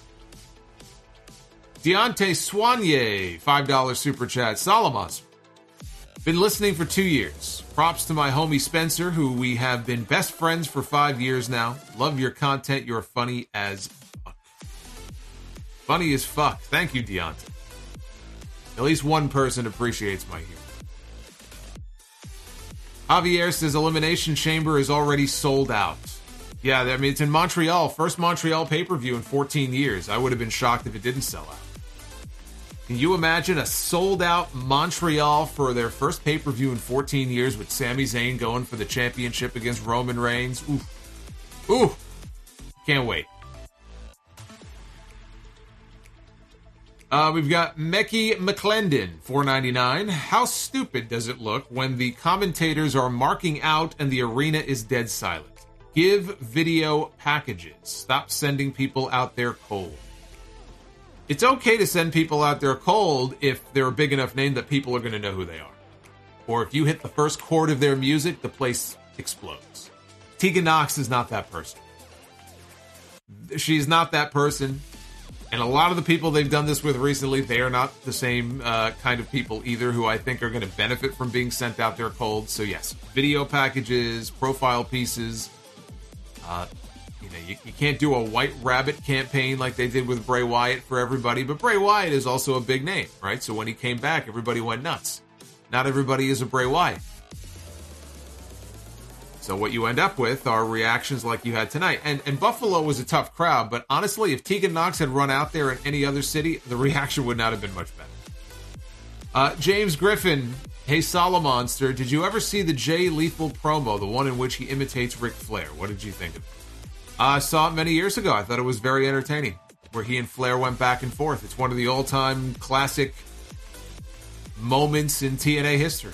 Deontay Soignier, $5 super chat. Solomons, been listening for 2 years. Props to my homie Spencer, who we have been best friends for 5 years now. Love your content. You're funny as fuck. Funny as fuck. Thank you, Deontay. At least one person appreciates my humor. Javier says Elimination Chamber is already sold out. Yeah, I mean, it's in Montreal. First Montreal pay-per-view in 14 years. I would have been shocked if it didn't sell out. Can you imagine a sold-out Montreal for their first pay-per-view in 14 years with Sami Zayn going for the championship against Roman Reigns? Ooh. Ooh. Can't wait. We've got Mecky McClendon, $4.99. How stupid does it look when the commentators are marking out and the arena is dead silent? Give video packages. Stop sending people out there cold. It's okay to send people out there cold if they're a big enough name that people are going to know who they are. Or if you hit the first chord of their music, the place explodes. Tegan Nox is not that person. She's not that person. And a lot of the people they've done this with recently, they are not the same kind of people either who I think are going to benefit from being sent out there cold. So yes, video packages, profile pieces. You can't do a White Rabbit campaign like they did with Bray Wyatt for everybody, but Bray Wyatt is also a big name, right? So when he came back, everybody went nuts. Not everybody is a Bray Wyatt. So what you end up with are reactions like you had tonight. And Buffalo was a tough crowd, but honestly, if Tegan Nox had run out there in any other city, the reaction would not have been much better. James Griffin, hey Solomonster, did you ever see the Jay Lethal promo, the one in which he imitates Ric Flair? What did you think of it? I saw it many years ago. I thought it was very entertaining, where he and Flair went back and forth. It's one of the all-time classic moments in TNA history.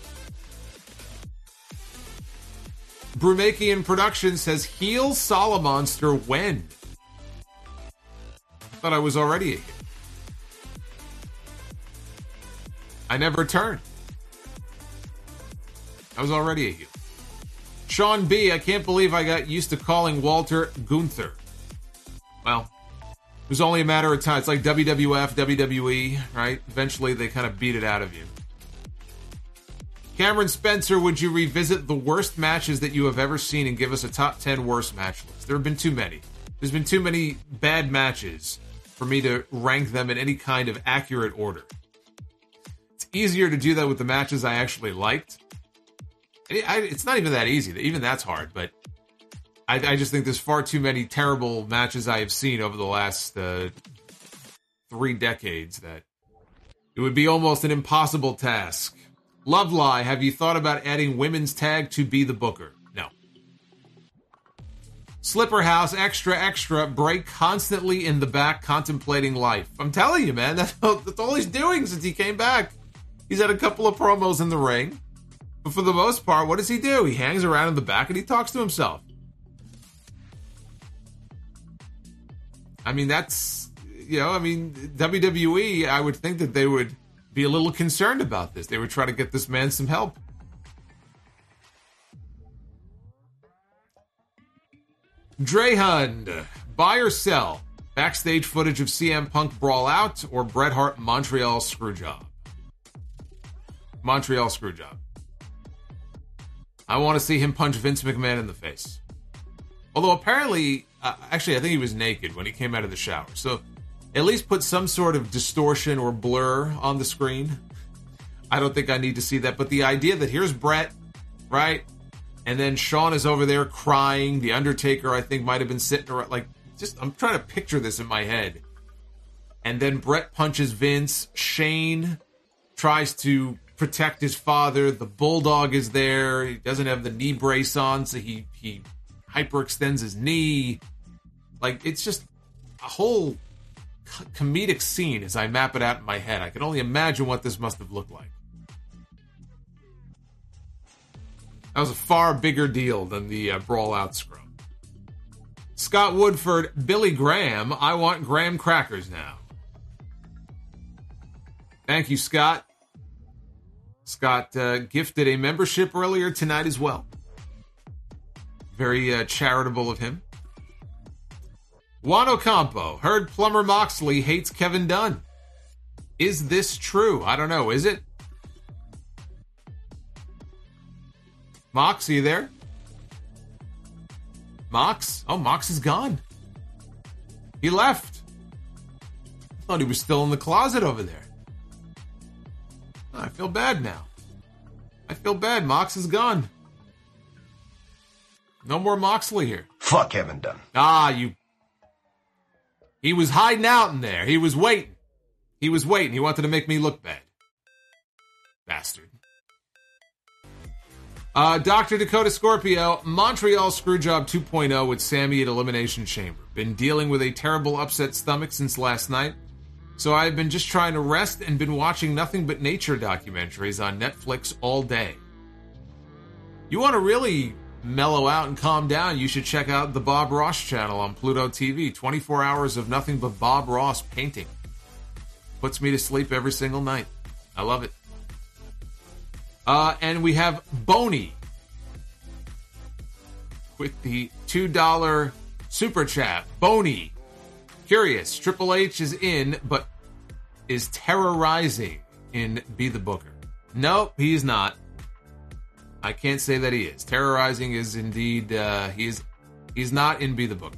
Brumakian Productions says, heel Solomonster when? I thought I was already a heel. I never turned. I was already a heel. Sean B, I can't believe I got used to calling Walter Gunther. Well, it was only a matter of time. It's like WWF, WWE, right? Eventually they kind of beat it out of you. Cameron Spencer, would you revisit the worst matches that you have ever seen and give us a top 10 worst match list? There have been too many. There's been too many bad matches for me to rank them in any kind of accurate order. It's easier to do that with the matches I actually liked. It's not even that easy. Even that's hard, but I just think there's far too many terrible matches I have seen over the last 3 decades that it would be almost an impossible task Love Lie, have you thought about adding women's tag to Be the Booker? No. Slipper House, extra, extra, break constantly in the back contemplating life. I'm telling you, man, that's all he's doing since he came back. He's had a couple of promos in the ring. But for the most part, what does he do? He hangs around in the back and he talks to himself. I mean, that's, WWE, I would think that they would be a little concerned about this. They would try to get this man some help. Drehund, buy or sell? Backstage footage of CM Punk Brawl Out or Bret Hart Montreal Screwjob? Montreal Screwjob. I want to see him punch Vince McMahon in the face. Although apparently, actually I think he was naked when he came out of the shower. So at least put some sort of distortion or blur on the screen. I don't think I need to see that. But the idea that here's Bret, right? And then Shawn is over there crying. The Undertaker, I think, might have been sitting around. I'm trying to picture this in my head. And then Bret punches Vince. Shane tries to protect his father. The Bulldog is there. He doesn't have the knee brace on, so he hyperextends his knee. It's just a whole comedic scene as I map it out in my head. I can only imagine what this must have looked like. That was a far bigger deal than the Brawl Out scrum. Scott Woodford, Billy Graham, I want graham crackers now. Thank you, Scott. Scott gifted a membership earlier tonight as well. Very charitable of him. Juan Ocampo, heard Plumber Moxley hates Kevin Dunn. Is this true? I don't know. Is it? Mox, are you there? Mox? Oh, Mox is gone. He left. I thought he was still in the closet over there. Oh, I feel bad now. I feel bad. Mox is gone. No more Moxley here. Fuck Kevin Dunn. He was hiding out in there. He was waiting. He wanted to make me look bad. Bastard. Dr. Dakota Scorpio, Montreal Screwjob 2.0 with Sammy at Elimination Chamber. Been dealing with a terrible upset stomach since last night, so I've been just trying to rest and been watching nothing but nature documentaries on Netflix all day. You want to really mellow out and calm down, you should check out the Bob Ross channel on Pluto TV. 24 hours of nothing but Bob Ross painting. Puts me to sleep every single night. I love it. And we have Boney with the $2 super chat. Boney, curious, Triple H is in, but is terrorizing in Be the Booker. Nope, he is not. I can't say that he is. Terrorizing is indeed, he's not in Be the Booker.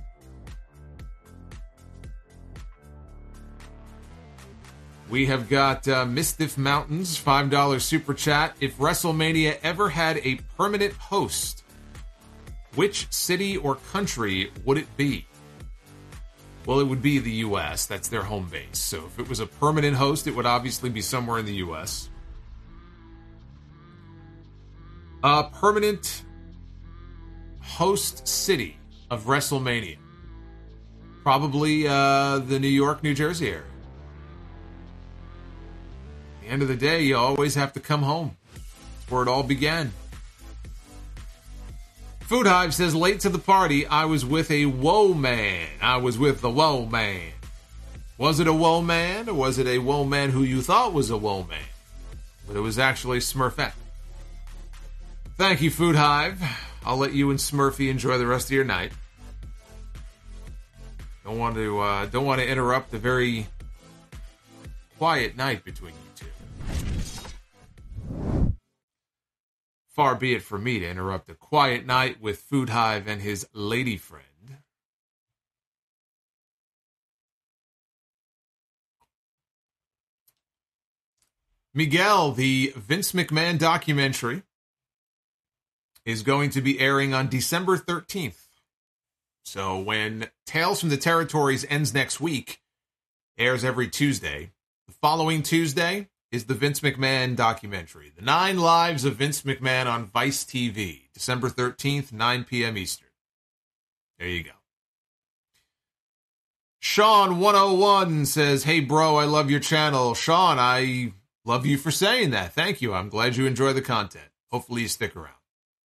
We have got Mistiff Mountains, $5 super chat. If WrestleMania ever had a permanent host, which city or country would it be? Well, it would be the U.S. That's their home base. So if it was a permanent host, it would obviously be somewhere in the U.S. Permanent host city of WrestleMania. Probably the New York, New Jersey area. At the end of the day, you always have to come home. That's where it all began. Food Hive says, late to the party, I was with a woe man. I was with the woe man. Was it a woe man, or was it a woe man who you thought was a woe man? But it was actually Smurfette. Thank you, Food Hive. I'll let you and Smurfy enjoy the rest of your night. Don't want to interrupt the very quiet night between you two. Far be it for me to interrupt a quiet night with Food Hive and his lady friend. Miguel, the Vince McMahon documentary, is going to be airing on December 13th. So when Tales from the Territories ends next week, airs every Tuesday. The following Tuesday is the Vince McMahon documentary, The 9 Lives of Vince McMahon on Vice TV, December 13th, 9 p.m. Eastern. There you go. Sean101 says, hey, bro, I love your channel. Sean, I love you for saying that. Thank you. I'm glad you enjoy the content. Hopefully you stick around.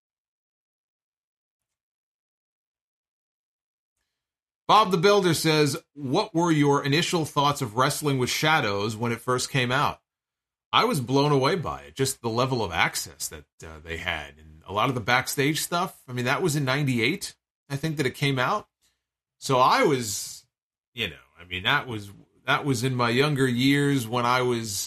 Bob the Builder says, what were your initial thoughts of Wrestling with Shadows when it first came out? I was blown away by it, just the level of access that they had. And a lot of the backstage stuff, I mean, that was in 98, I think, that it came out. So I was, you know, I mean, that was in my younger years when I was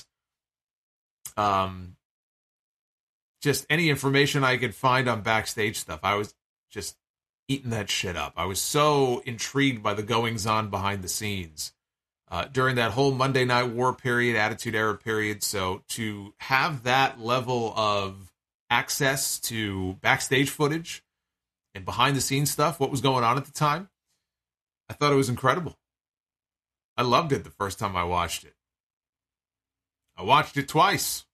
just any information I could find on backstage stuff. I was just eating that shit up. I was so intrigued by the goings-on behind the scenes during that whole Monday Night War period, Attitude Era period. So to have that level of access to backstage footage and behind-the-scenes stuff, what was going on at the time, I thought it was incredible. I loved it the first time I watched it. I watched it twice.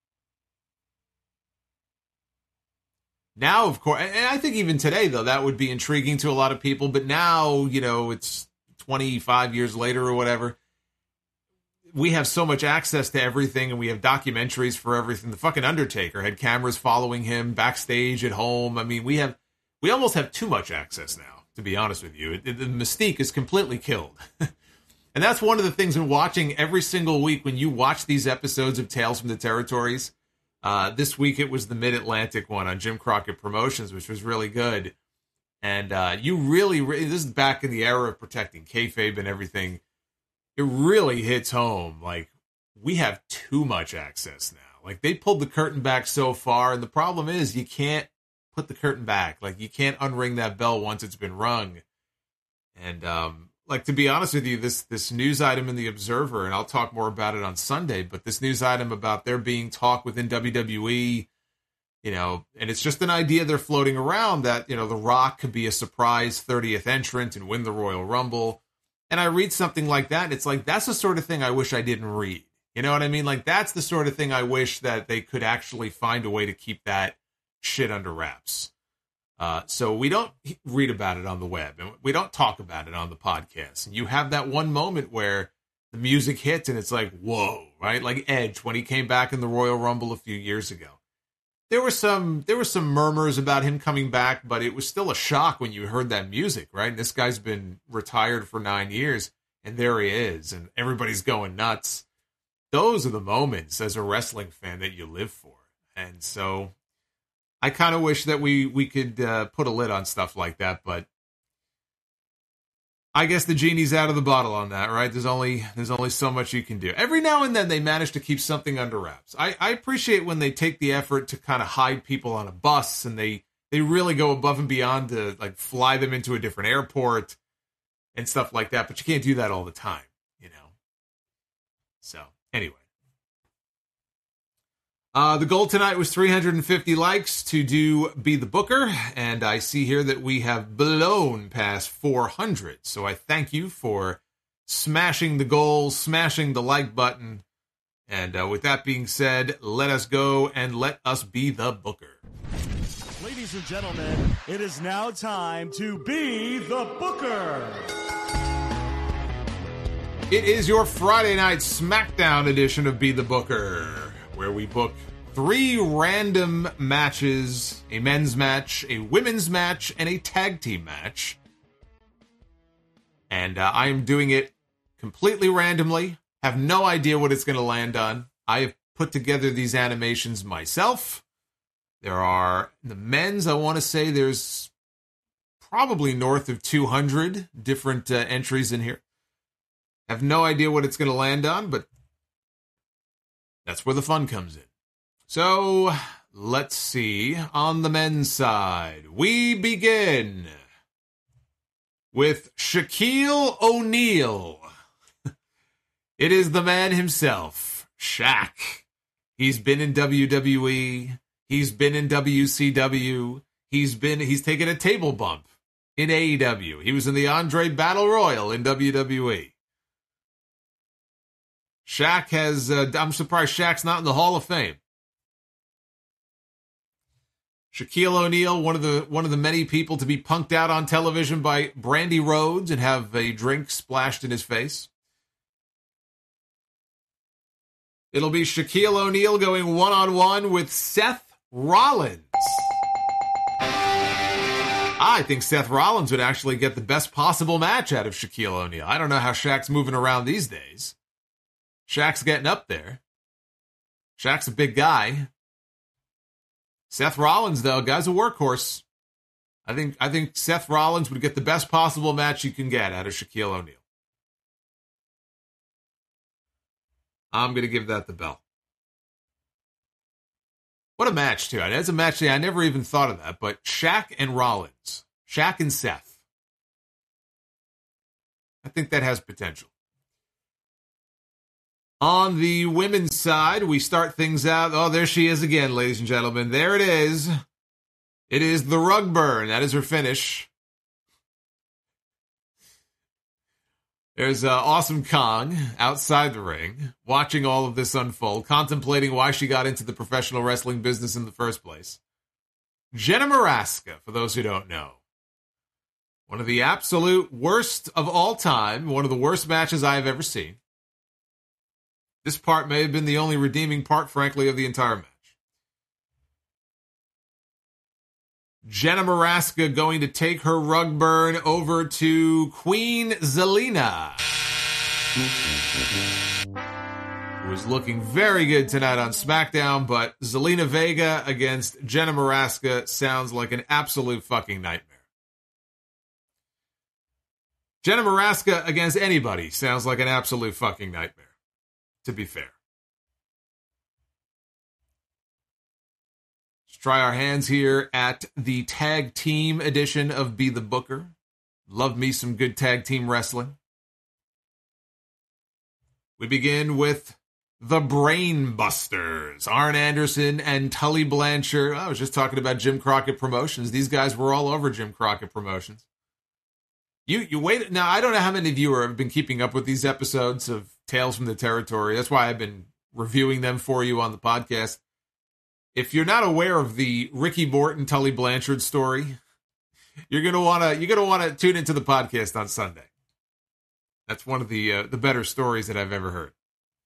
Now, of course, and I think even today, though, that would be intriguing to a lot of people. But now, you know, it's 25 years later or whatever. We have so much access to everything, and we have documentaries for everything. The fucking Undertaker had cameras following him backstage at home. I mean, we almost have too much access now, to be honest with you. The mystique is completely killed. And that's one of the things in watching every single week when you watch these episodes of Tales from the Territories. This week it was the Mid-Atlantic one on Jim Crockett Promotions, which was really good. And you really, this is back in the era of protecting kayfabe and everything. It really hits home. Like, we have too much access now. Like, they pulled the curtain back so far, and the problem is you can't put the curtain back. Like, you can't unring that bell once it's been rung. And, like, to be honest with you, this news item in the Observer, and I'll talk more about it on Sunday, but this news item about there being talk within WWE, you know, and it's just an idea they're floating around that, you know, The Rock could be a surprise 30th entrant and win the Royal Rumble. And I read something like that, and it's like, that's the sort of thing I wish I didn't read. You know what I mean? Like, that's the sort of thing I wish that they could actually find a way to keep that shit under wraps. So we don't read about it on the web, and we don't talk about it on the podcast. And you have that one moment where the music hits, and it's like, whoa, right? Like Edge, when he came back in the Royal Rumble a few years ago. There were some murmurs about him coming back, but it was still a shock when you heard that music, right? This guy's been retired for 9 years, and there he is, and everybody's going nuts. Those are the moments as a wrestling fan that you live for. And so I kind of wish that we could put a lid on stuff like that, but I guess the genie's out of the bottle on that, right? There's only so much you can do. Every now and then they manage to keep something under wraps. I appreciate when they take the effort to kind of hide people on a bus, and they really go above and beyond to, like, fly them into a different airport and stuff like that, but you can't do that all the time, you know? So, anyway. The goal tonight was 350 likes to do Be the Booker, and I see here that we have blown past 400. So I thank you for smashing the goal, smashing the like button. And with that being said, let us go and let us be the Booker. Ladies and gentlemen, it is now time to Be the Booker. It is your Friday night SmackDown edition of Be the Booker, where we book 3 random matches, a men's match, a women's match, and a tag team match. And I am doing it completely randomly, have no idea what it's going to land on. I have put together these animations myself. There are, the men's, I want to say there's probably north of 200 different entries in here. Have no idea what it's going to land on, but that's where the fun comes in. So, let's see. On the men's side, we begin with Shaquille O'Neal. It is the man himself, Shaq. He's been in WWE. He's been in WCW. He's taken a table bump in AEW. He was in the Andre Battle Royal in WWE. Shaq has, I'm surprised Shaq's not in the Hall of Fame. Shaquille O'Neal, one of the many people to be punked out on television by Brandy Rhodes and have a drink splashed in his face. It'll be Shaquille O'Neal going one-on-one with Seth Rollins. I think Seth Rollins would actually get the best possible match out of Shaquille O'Neal. I don't know how Shaq's moving around these days. Shaq's getting up there. Shaq's a big guy. Seth Rollins, though, guy's a workhorse. I think Seth Rollins would get the best possible match you can get out of Shaquille O'Neal. I'm going to give that the bell. What a match, too. That's a match I never even thought of that, but Shaq and Rollins. Shaq and Seth. I think that has potential. On the women's side, we start things out. Oh, there she is again, ladies and gentlemen. There it is. It is the rug burn. That is her finish. There's Awesome Kong outside the ring, watching all of this unfold, contemplating why she got into the professional wrestling business in the first place. Jenna Maraska, for those who don't know. One of the absolute worst of all time, one of the worst matches I have ever seen. This part may have been the only redeeming part, frankly, of the entire match. Jenna Maraska going to take her rug burn over to Queen Zelina, who was looking very good tonight on SmackDown, but Zelina Vega against Jenna Maraska sounds like an absolute fucking nightmare. Jenna Maraska against anybody sounds like an absolute fucking nightmare, to be fair. Let's try our hands here at the tag team edition of Be the Booker. Love me some good tag team wrestling. We begin with the Brain Busters, Arn Anderson and Tully Blanchard. I was just talking about Jim Crockett Promotions. These guys were all over Jim Crockett Promotions. You wait. Now, I don't know how many of you have been keeping up with these episodes of Tales from the Territory. That's why I've been reviewing them for you on the podcast. If you're not aware of the Ricky Morton, Tully Blanchard story, you're gonna wanna tune into the podcast on Sunday. That's one of the better stories that I've ever heard.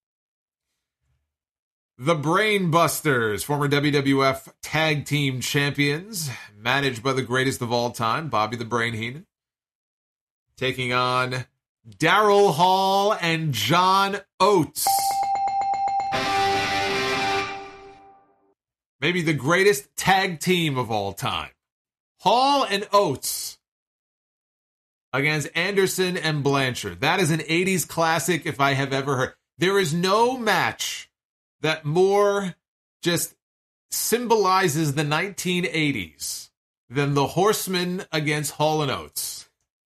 The Brain Busters, former WWF Tag Team Champions, managed by the greatest of all time, Bobby the Brain Heenan, taking on Daryl Hall and John Oates. Maybe the greatest tag team of all time. Hall and Oates against Anderson and Blanchard. That is an 80s classic if I have ever heard. There is no match that more just symbolizes the 1980s than the Horsemen against Hall and Oates.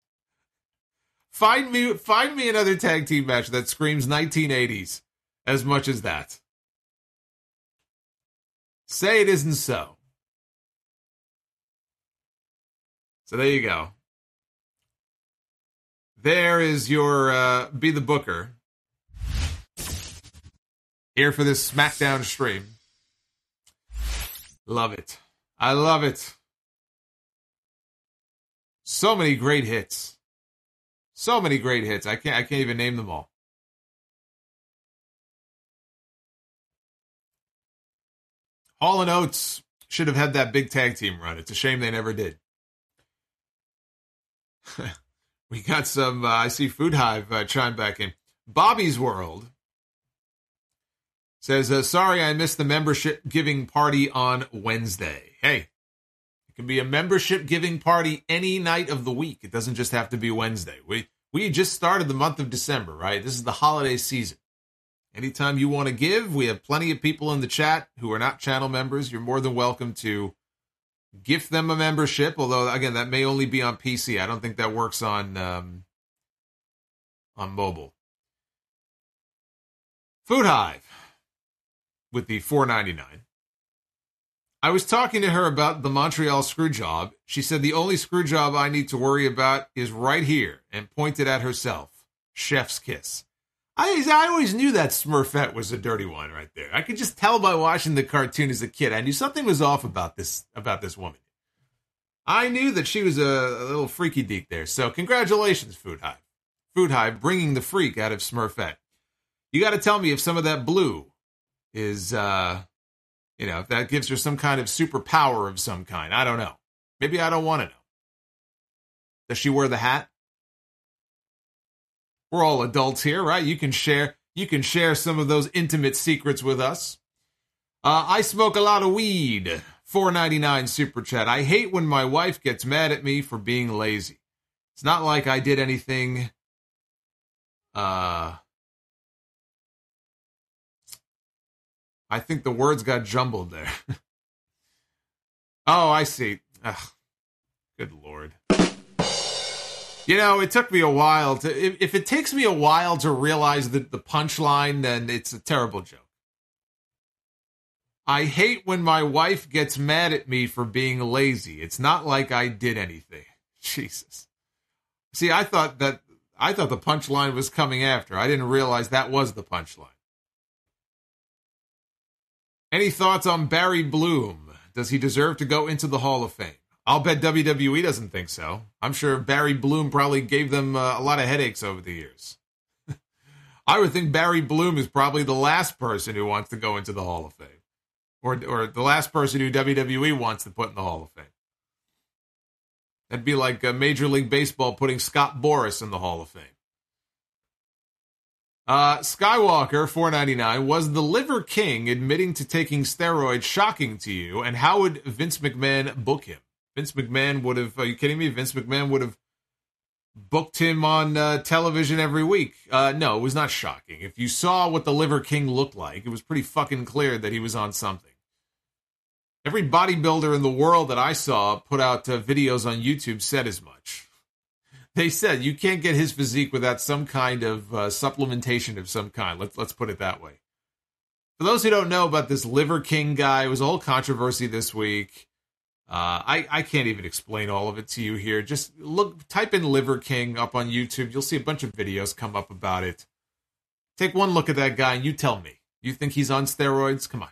Find me another tag team match that screams 1980s as much as that. Say it isn't so. So there you go. There is your Be the Booker. Here for this SmackDown stream. Love it. I love it. So many great hits. So many great hits. I can't even name them all. Hall and Oates should have had that big tag team run. It's a shame they never did. We got some, I see Food Hive chime back in. Bobby's World says, sorry I missed the membership giving party on Wednesday. Hey, it can be a membership giving party any night of the week. It doesn't just have to be Wednesday. We just started the month of December, right? This is the holiday season. Anytime you want to give, we have plenty of people in the chat who are not channel members. You're more than welcome to gift them a membership, although, again, that may only be on PC. I don't think that works on mobile. Food Hive with the $4.99. I was talking to her about the Montreal screw job. She said the only screw job I need to worry about is right here, and pointed at herself. Chef's kiss. I always knew that Smurfette was a dirty one right there. I could just tell by watching the cartoon as a kid. I knew something was off about this woman. I knew that she was a little freaky deek there. So congratulations, Food Hive. Food Hive bringing the freak out of Smurfette. You got to tell me if some of that blue is, if that gives her some kind of superpower of some kind. I don't know. Maybe I don't want to know. Does she wear the hat? We're all adults here, right? You can share some of those intimate secrets with us. I smoke a lot of weed. $4.99 super chat. I hate when my wife gets mad at me for being lazy. It's not like I did anything. I think the words got jumbled there. Oh, I see. Ugh, good Lord. It took me a while to... If it takes me a while to realize the punchline, then it's a terrible joke. I hate when my wife gets mad at me for being lazy. It's not like I did anything. Jesus. See, I thought the punchline was coming after. I didn't realize that was the punchline. Any thoughts on Barry Bloom? Does he deserve to go into the Hall of Fame? I'll bet WWE doesn't think so. I'm sure Barry Bloom probably gave them a lot of headaches over the years. I would think Barry Bloom is probably the last person who wants to go into the Hall of Fame. Or the last person who WWE wants to put in the Hall of Fame. That'd be like Major League Baseball putting Scott Boras in the Hall of Fame. Skywalker, $4.99, was the Liver King admitting to taking steroids shocking to you? And how would Vince McMahon book him? Vince McMahon would have, are you kidding me? Vince McMahon would have booked him on television every week. No, it was not shocking. If you saw what the Liver King looked like, it was pretty fucking clear that he was on something. Every bodybuilder in the world that I saw put out videos on YouTube said as much. They said you can't get his physique without some kind of supplementation of some kind. Let's put it that way. For those who don't know about this Liver King guy, it was a whole controversy this week. I can't even explain all of it to you here. Just type in Liver King up on YouTube. You'll see a bunch of videos come up about it. Take one look at that guy and you tell me. You think he's on steroids? Come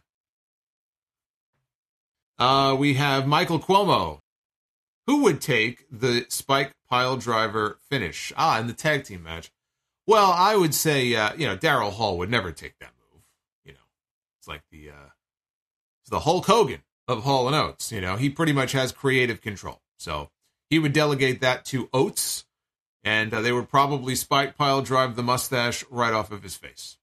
on. We have Michael Cuomo. Who would take the Spike Piledriver finish? In the tag team match. Well, I would say, Daryl Hall would never take that move. It's like it's the Hulk Hogan of Hall & Oates. He pretty much has creative control. So he would delegate that to Oates, and they would probably Spike Piledrive the mustache right off of his face.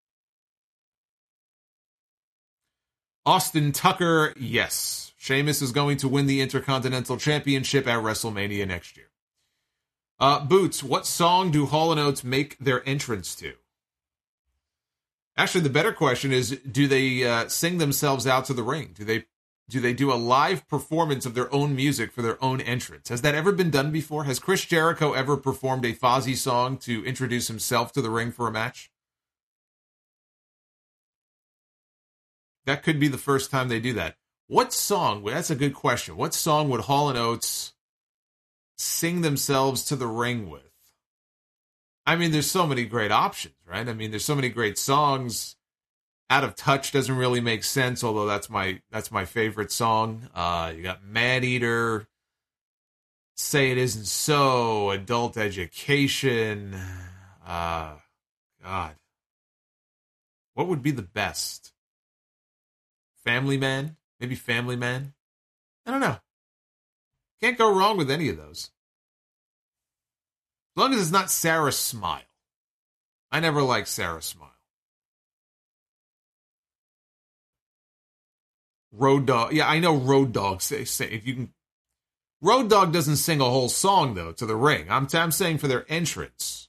Austin Tucker, yes. Sheamus is going to win the Intercontinental Championship at WrestleMania next year. Boots, what song do Hall & Oates make their entrance to? Actually, the better question is, do they sing themselves out to the ring? Do they do a live performance of their own music for their own entrance? Has that ever been done before? Has Chris Jericho ever performed a Fozzy song to introduce himself to the ring for a match? That could be the first time they do that. What song? That's a good question. What song would Hall & Oates sing themselves to the ring with? I mean, there's so many great options, right? I mean, there's so many great songs. Out of Touch doesn't really make sense, although that's my favorite song. You got Maneater, Say It Isn't So, Adult Education. God. What would be the best? Family Man? Maybe Family Man? I don't know. Can't go wrong with any of those. As long as it's not Sarah Smile. I never liked Sarah Smile. Road Dogg. Yeah, I know Road Dogg say if you can. Road Dogg doesn't sing a whole song though to the ring. I'm saying for their entrance.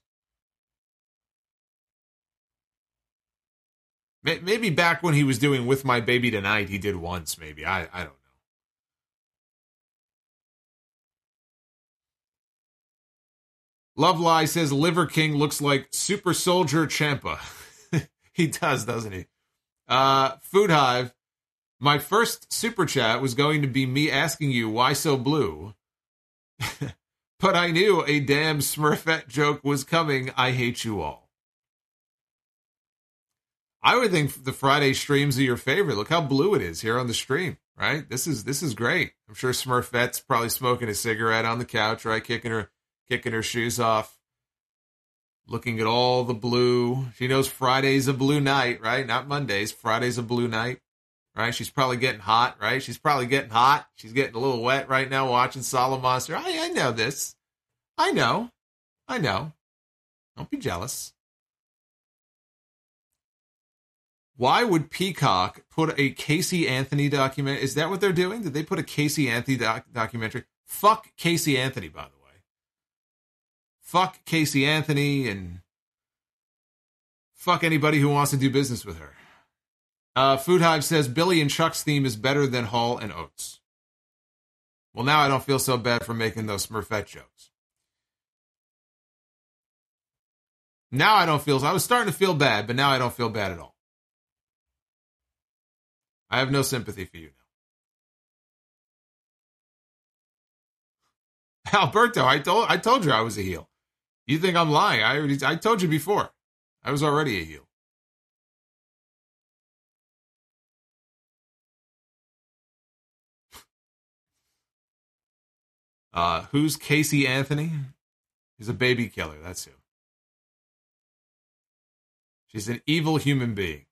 Maybe back when he was doing With My Baby Tonight, he did once. Maybe I don't know. Love Lie says Liver King looks like Super Soldier Ciampa. He does, doesn't he? Food Hive. My first super chat was going to be me asking you why so blue. But I knew a damn Smurfette joke was coming. I hate you all. I would think the Friday streams are your favorite. Look how blue it is here on the stream, right? This is great. I'm sure Smurfette's probably smoking a cigarette on the couch, right? Kicking her shoes off, looking at all the blue. She knows Friday's a blue night, right? Not Mondays. Friday's a blue night, right? She's probably getting hot, right? She's probably getting hot. She's getting a little wet right now watching Solid Monster. I know this. I know. Don't be jealous. Why would Peacock put a Casey Anthony documentary? Is that what they're doing? Did they put a Casey Anthony documentary? Fuck Casey Anthony, by the way. Fuck Casey Anthony and fuck anybody who wants to do business with her. Food Hive says Billy and Chuck's theme is better than Hall and Oates. Well, now I don't feel so bad for making those Smurfette jokes. Now I don't feel... I was starting to feel bad, but now I don't feel bad at all. I have no sympathy for you now. Alberto, I told you I was a heel. You think I'm lying? I told you before. I was already a heel. Who's Casey Anthony? He's a baby killer. That's who. She's an evil human being.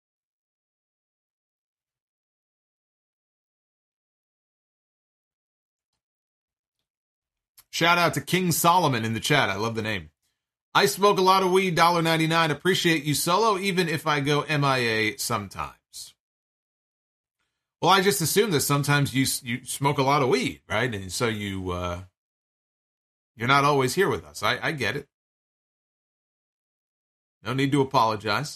Shout out to King Solomon in the chat. I love the name. I smoke a lot of weed, $1.99. Appreciate you, Solo, even if I go MIA sometimes. Well, I just assume that sometimes you smoke a lot of weed, right? And so you're not always here with us. I get it. No need to apologize.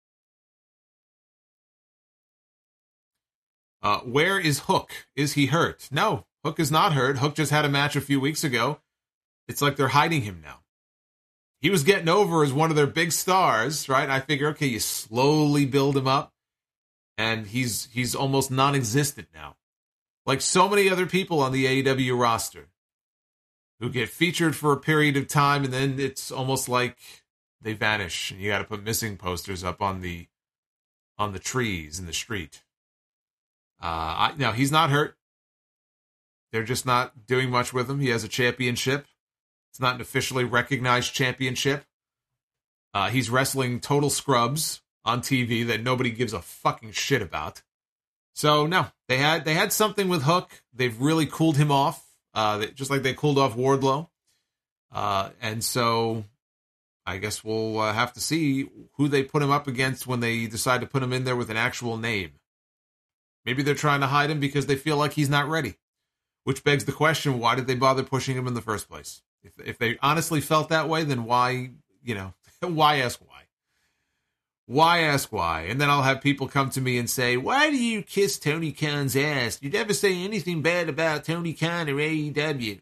Where is Hook? Is he hurt? No, Hook is not hurt. Hook just had a match a few weeks ago. It's like they're hiding him now. He was getting over as one of their big stars, right? I figure, okay, you slowly build him up, and he's almost non-existent now. Like so many other people on the AEW roster who get featured for a period of time, and then it's almost like they vanish, and you got to put missing posters up on the trees in the street. No, he's not hurt. They're just not doing much with him. He has a championship. It's not an officially recognized championship. He's wrestling total scrubs on TV that nobody gives a fucking shit about. So no, they had something with Hook. They've really cooled him off, just like they cooled off Wardlow. And so I guess we'll have to see who they put him up against when they decide to put him in there with an actual name. Maybe they're trying to hide him because they feel like he's not ready. Which begs the question, why did they bother pushing him in the first place? If they honestly felt that way, then why, why ask why? Why ask why? And then I'll have people come to me and say, why do you kiss Tony Khan's ass? You never say anything bad about Tony Khan or AEW.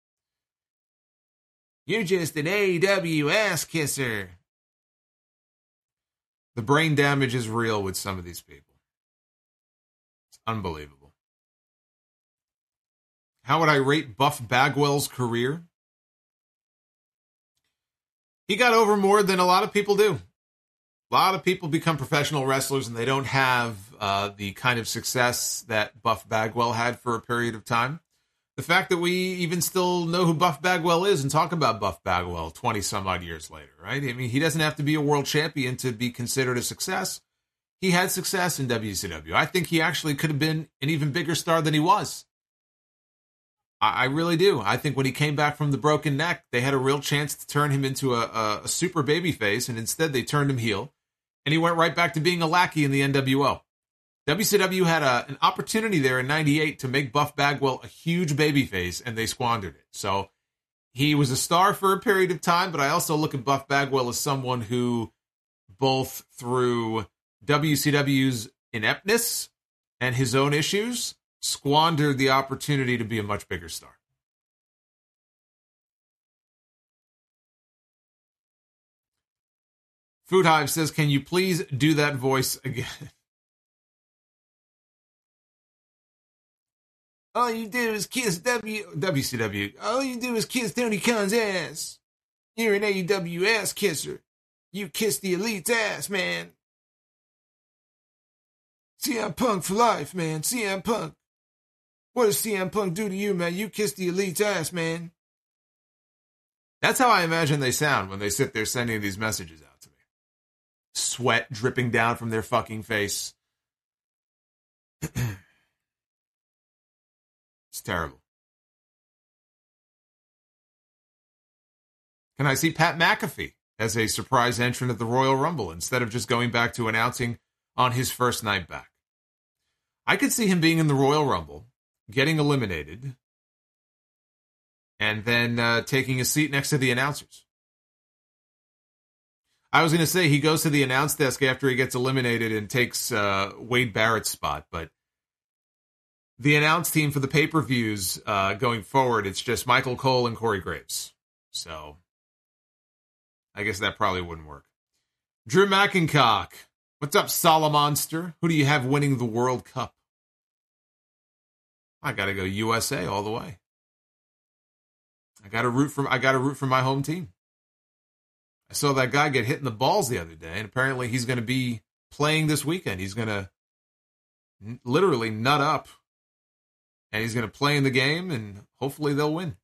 You're just an AEW ass kisser. The brain damage is real with some of these people. It's unbelievable. How would I rate Buff Bagwell's career? He got over more than a lot of people do. A lot of people become professional wrestlers and they don't have the kind of success that Buff Bagwell had for a period of time. The fact that we even still know who Buff Bagwell is and talk about Buff Bagwell 20 some odd years later, right? I mean, he doesn't have to be a world champion to be considered a success. He had success in WCW. I think he actually could have been an even bigger star than he was. I really do. I think when he came back from the broken neck, they had a real chance to turn him into a super babyface, and instead they turned him heel, and he went right back to being a lackey in the NWO. WCW had an opportunity there in 98 to make Buff Bagwell a huge babyface, and they squandered it. So he was a star for a period of time, but I also look at Buff Bagwell as someone who, both through WCW's ineptness and his own issues, squandered the opportunity to be a much bigger star. Food Hive says, can you please do that voice again? All you do is kiss WCW. All you do is kiss Tony Khan's ass. You're an AEW ass kisser. You kiss the elite's ass, man. CM Punk for life, man. CM Punk. What does CM Punk do to you, man? You kiss the Elite's ass, man. That's how I imagine they sound when they sit there sending these messages out to me. Sweat dripping down from their fucking face. It's terrible. Can I see Pat McAfee as a surprise entrant at the Royal Rumble instead of just going back to announcing on his first night back? I could see him being in the Royal Rumble, getting eliminated, and then taking a seat next to the announcers. I was going to say he goes to the announce desk after he gets eliminated and takes Wade Barrett's spot, but the announce team for the pay-per-views going forward, it's just Michael Cole and Corey Graves. So I guess that probably wouldn't work. Drew McIntyre. What's up, Solomonster? Who do you have winning the World Cup? I got to go USA all the way. I got to root for my home team. I saw that guy get hit in the balls the other day, and apparently he's going to be playing this weekend. He's going to literally nut up, and he's going to play in the game, and hopefully they'll win.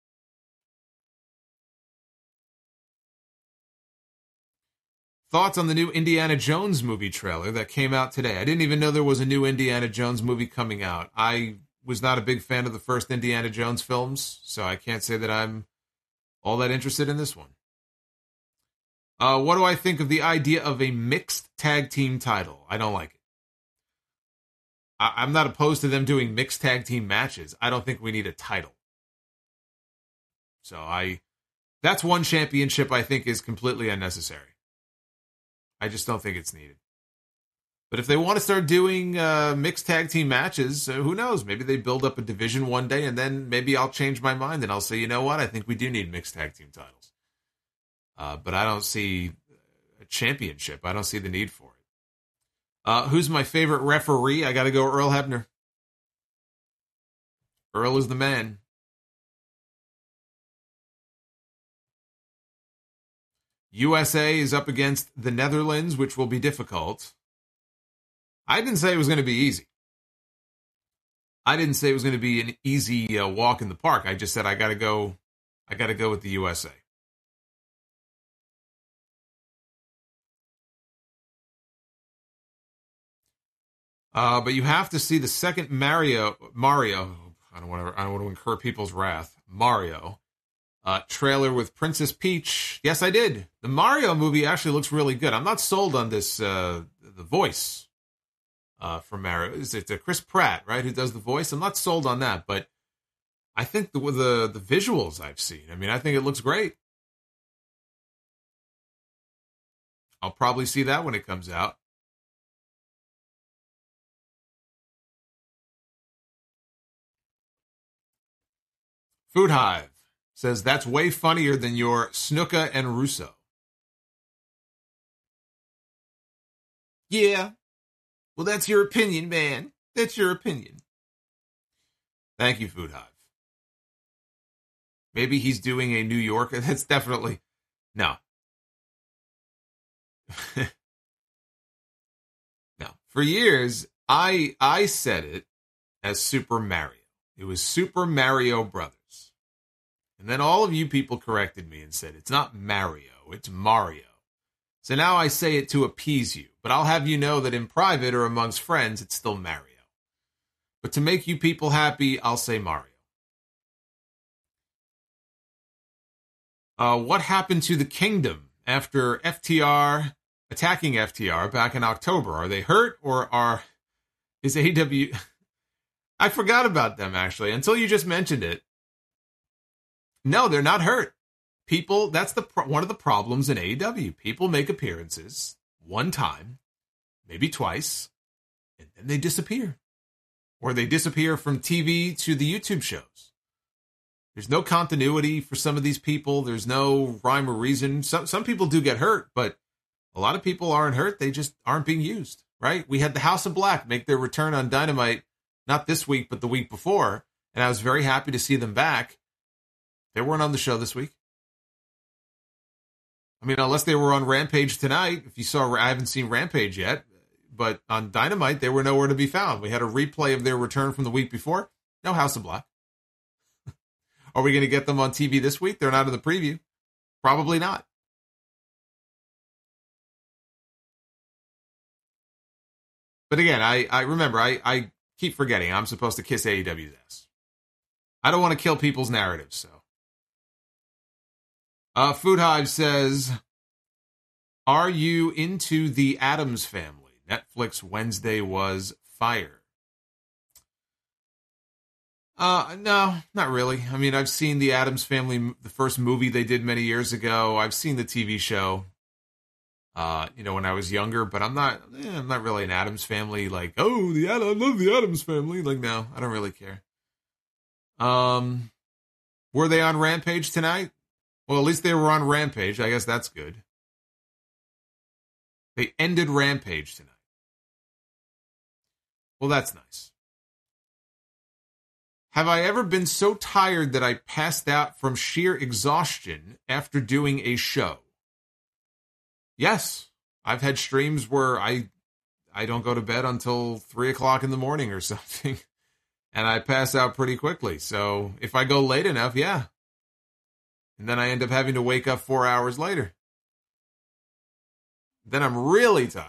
Thoughts on the new Indiana Jones movie trailer that came out today? I didn't even know there was a new Indiana Jones movie coming out. I was not a big fan of the first Indiana Jones films, so I can't say that I'm all that interested in this one. What do I think of the idea of a mixed tag team title? I don't like it. I'm not opposed to them doing mixed tag team matches. I don't think we need a title. So that's one championship I think is completely unnecessary. I just don't think it's needed. But if they want to start doing mixed tag team matches, who knows? Maybe they build up a division one day, and then maybe I'll change my mind and I'll say, you know what? I think we do need mixed tag team titles. But I don't see a championship. I don't see the need for it. Who's my favorite referee? I got to go Earl Hebner. Earl is the man. USA is up against the Netherlands, which will be difficult. I didn't say it was going to be easy. I didn't say it was going to be an easy walk in the park. I just said I got to go with the USA. But you have to see the second Mario. I don't want to incur people's wrath. Mario trailer with Princess Peach. Yes, I did. The Mario movie actually looks really good. I'm not sold on this. The voice from Mario. It's Chris Pratt, right, who does the voice. I'm not sold on that, but I think the visuals I've seen. I mean, I think it looks great. I'll probably see that when it comes out. Food Hive says, that's way funnier than your Snuka and Russo. Yeah. Well, that's your opinion, man. That's your opinion. Thank you, Food Hive. Maybe he's doing a New York. That's definitely... No. No. For years, I said it as Super Mario. It was Super Mario Brothers. And then all of you people corrected me and said, it's not Mario, it's Mario. So now I say it to appease you. But I'll have you know that in private or amongst friends, it's still Mario. But to make you people happy, I'll say Mario. What happened to the Kingdom after FTR attacking FTR back in October? Are they hurt or is AEW... I forgot about them, actually, until you just mentioned it. No, they're not hurt. People, that's one of the problems in AEW. People make appearances one time, maybe twice, and then they disappear. Or they disappear from TV to the YouTube shows. There's no continuity for some of these people. There's no rhyme or reason. Some people do get hurt, but a lot of people aren't hurt. They just aren't being used, right? We had the House of Black make their return on Dynamite, not this week, but the week before, and I was very happy to see them back. They weren't on the show this week. I mean, unless they were on Rampage tonight. If you saw, I haven't seen Rampage yet, but on Dynamite, they were nowhere to be found. We had a replay of their return from the week before. No House of Black. Are we going to get them on TV this week? They're not in the preview. Probably not. But again, I remember, I keep forgetting I'm supposed to kiss AEW's ass. I don't want to kill people's narratives, so. Food Hive says, are you into the Addams Family? Netflix Wednesday was fire. No, not really. I mean, I've seen the Addams Family, the first movie they did many years ago. I've seen the TV show, when I was younger, but I'm not really an Addams Family, like, I love the Addams Family. Like, no, I don't really care. Were they on Rampage tonight? Well, at least they were on Rampage. I guess that's good. They ended Rampage tonight. Well, that's nice. Have I ever been so tired that I passed out from sheer exhaustion after doing a show? Yes. I've had streams where I don't go to bed until 3 o'clock in the morning or something, and I pass out pretty quickly. So if I go late enough, yeah. And then I end up having to wake up 4 hours later. Then I'm really tired.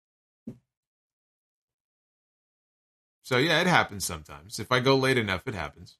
So yeah, it happens sometimes. If I go late enough, it happens.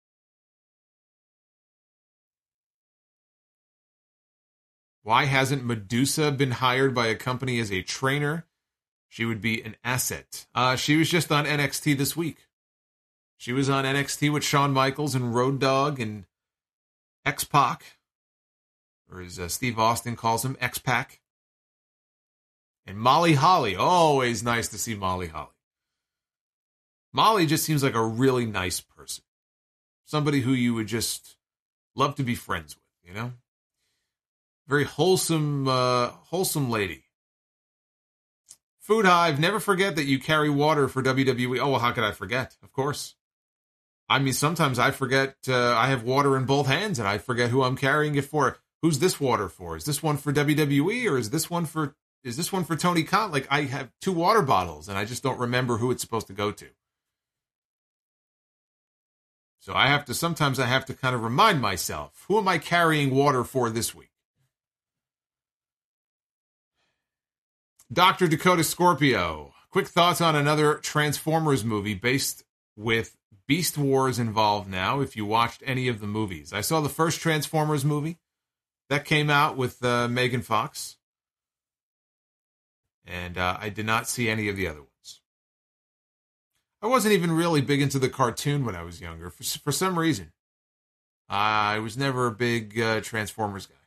Why hasn't Medusa been hired by a company as a trainer? She would be an asset. She was just on NXT this week. She was on NXT with Shawn Michaels and Road Dogg and X-Pac, or as Steve Austin calls him, X-Pac. And Molly Holly. Always nice to see Molly Holly. Molly just seems like a really nice person. Somebody who you would just love to be friends with, you know? Very wholesome lady. Food Hive, never forget that you carry water for WWE. Oh, well, how could I forget? Of course. I mean, sometimes I forget I have water in both hands and I forget who I'm carrying it for. Who's this water for? Is this one for WWE or is this one for Tony Khan? Like, I have 2 water bottles and I just don't remember who it's supposed to go to. So sometimes I have to kind of remind myself, who am I carrying water for this week? Dr. Dakota Scorpio, quick thoughts on another Transformers movie based with Beast Wars involved now, if you watched any of the movies. I saw the first Transformers movie that came out with Megan Fox, and I did not see any of the other ones. I wasn't even really big into the cartoon when I was younger, for some reason. I was never a big Transformers guy.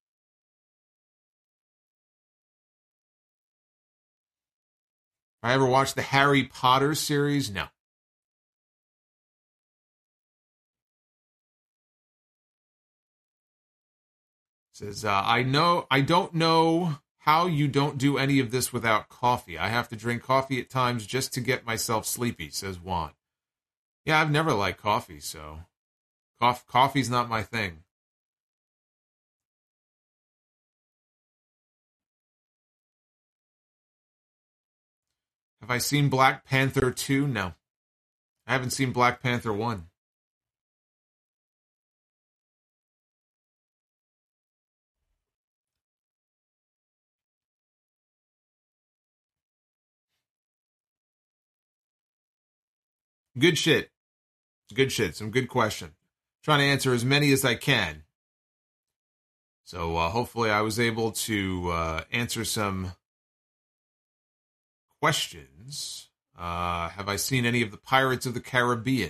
I ever watched the Harry Potter series? No. Says, I don't know how you don't do any of this without coffee. I have to drink coffee at times just to get myself sleepy, says Juan. Yeah, I've never liked coffee, so coffee's not my thing. Have I seen Black Panther 2? No. I haven't seen Black Panther 1. Good shit. Good shit. Some good question. Trying to answer as many as I can. So hopefully I was able to answer some questions. Have I seen any of the Pirates of the Caribbean?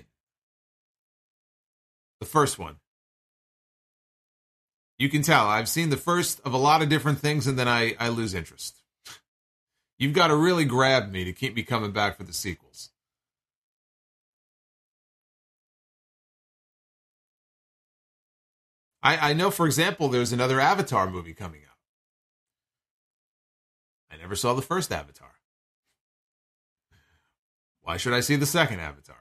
The first one. You can tell I've seen the first of a lot of different things and then I lose interest. You've got to really grab me to keep me coming back for the sequels. I know, for example, there's another Avatar movie coming out. I never saw the first Avatar. Why should I see the second Avatar?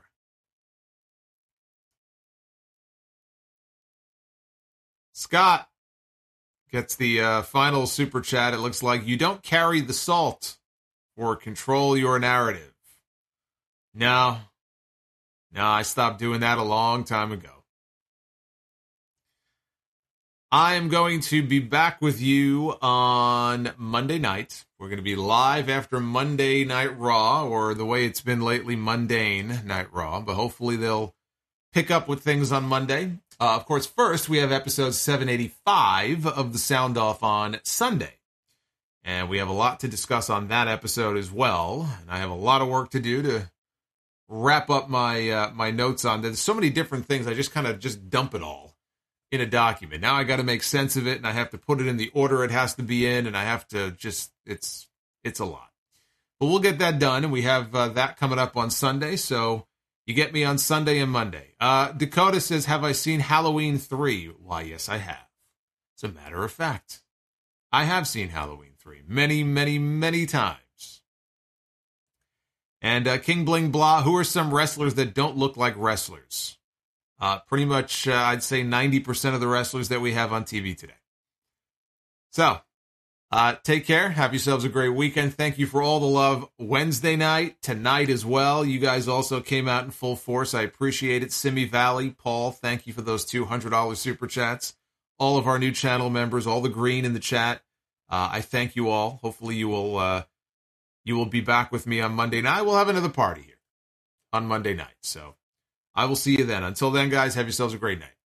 Scott gets the final super chat. It looks like you don't carry the salt for Control Your Narrative. No, I stopped doing that a long time ago. I am going to be back with you on Monday night. We're going to be live after Monday Night Raw, or the way it's been lately, Mundane Night Raw. But hopefully they'll pick up with things on Monday. Of course, first we have episode 785 of the Sound Off on Sunday. And we have a lot to discuss on that episode as well. And I have a lot of work to do to wrap up my my notes on. There's so many different things. I just kind of dump it all in a document. Now I got to make sense of it, and I have to put it in the order it has to be in, and I have to it's a lot. But we'll get that done, and we have that coming up on Sunday, so you get me on Sunday and Monday. Dakota says, have I seen Halloween 3? Why, yes, I have. As a matter of fact, I have seen Halloween 3 many, many, many times. And King Bling Blah, who are some wrestlers that don't look like wrestlers? Pretty much, I'd say 90% of the wrestlers that we have on TV today. So, take care. Have yourselves a great weekend. Thank you for all the love Wednesday night, tonight as well. You guys also came out in full force. I appreciate it. Simi Valley, Paul, thank you for those $200 super chats. All of our new channel members, all the green in the chat. I thank you all. Hopefully you will be back with me on Monday night. We'll have another party here on Monday night. So I will see you then. Until then, guys, have yourselves a great night.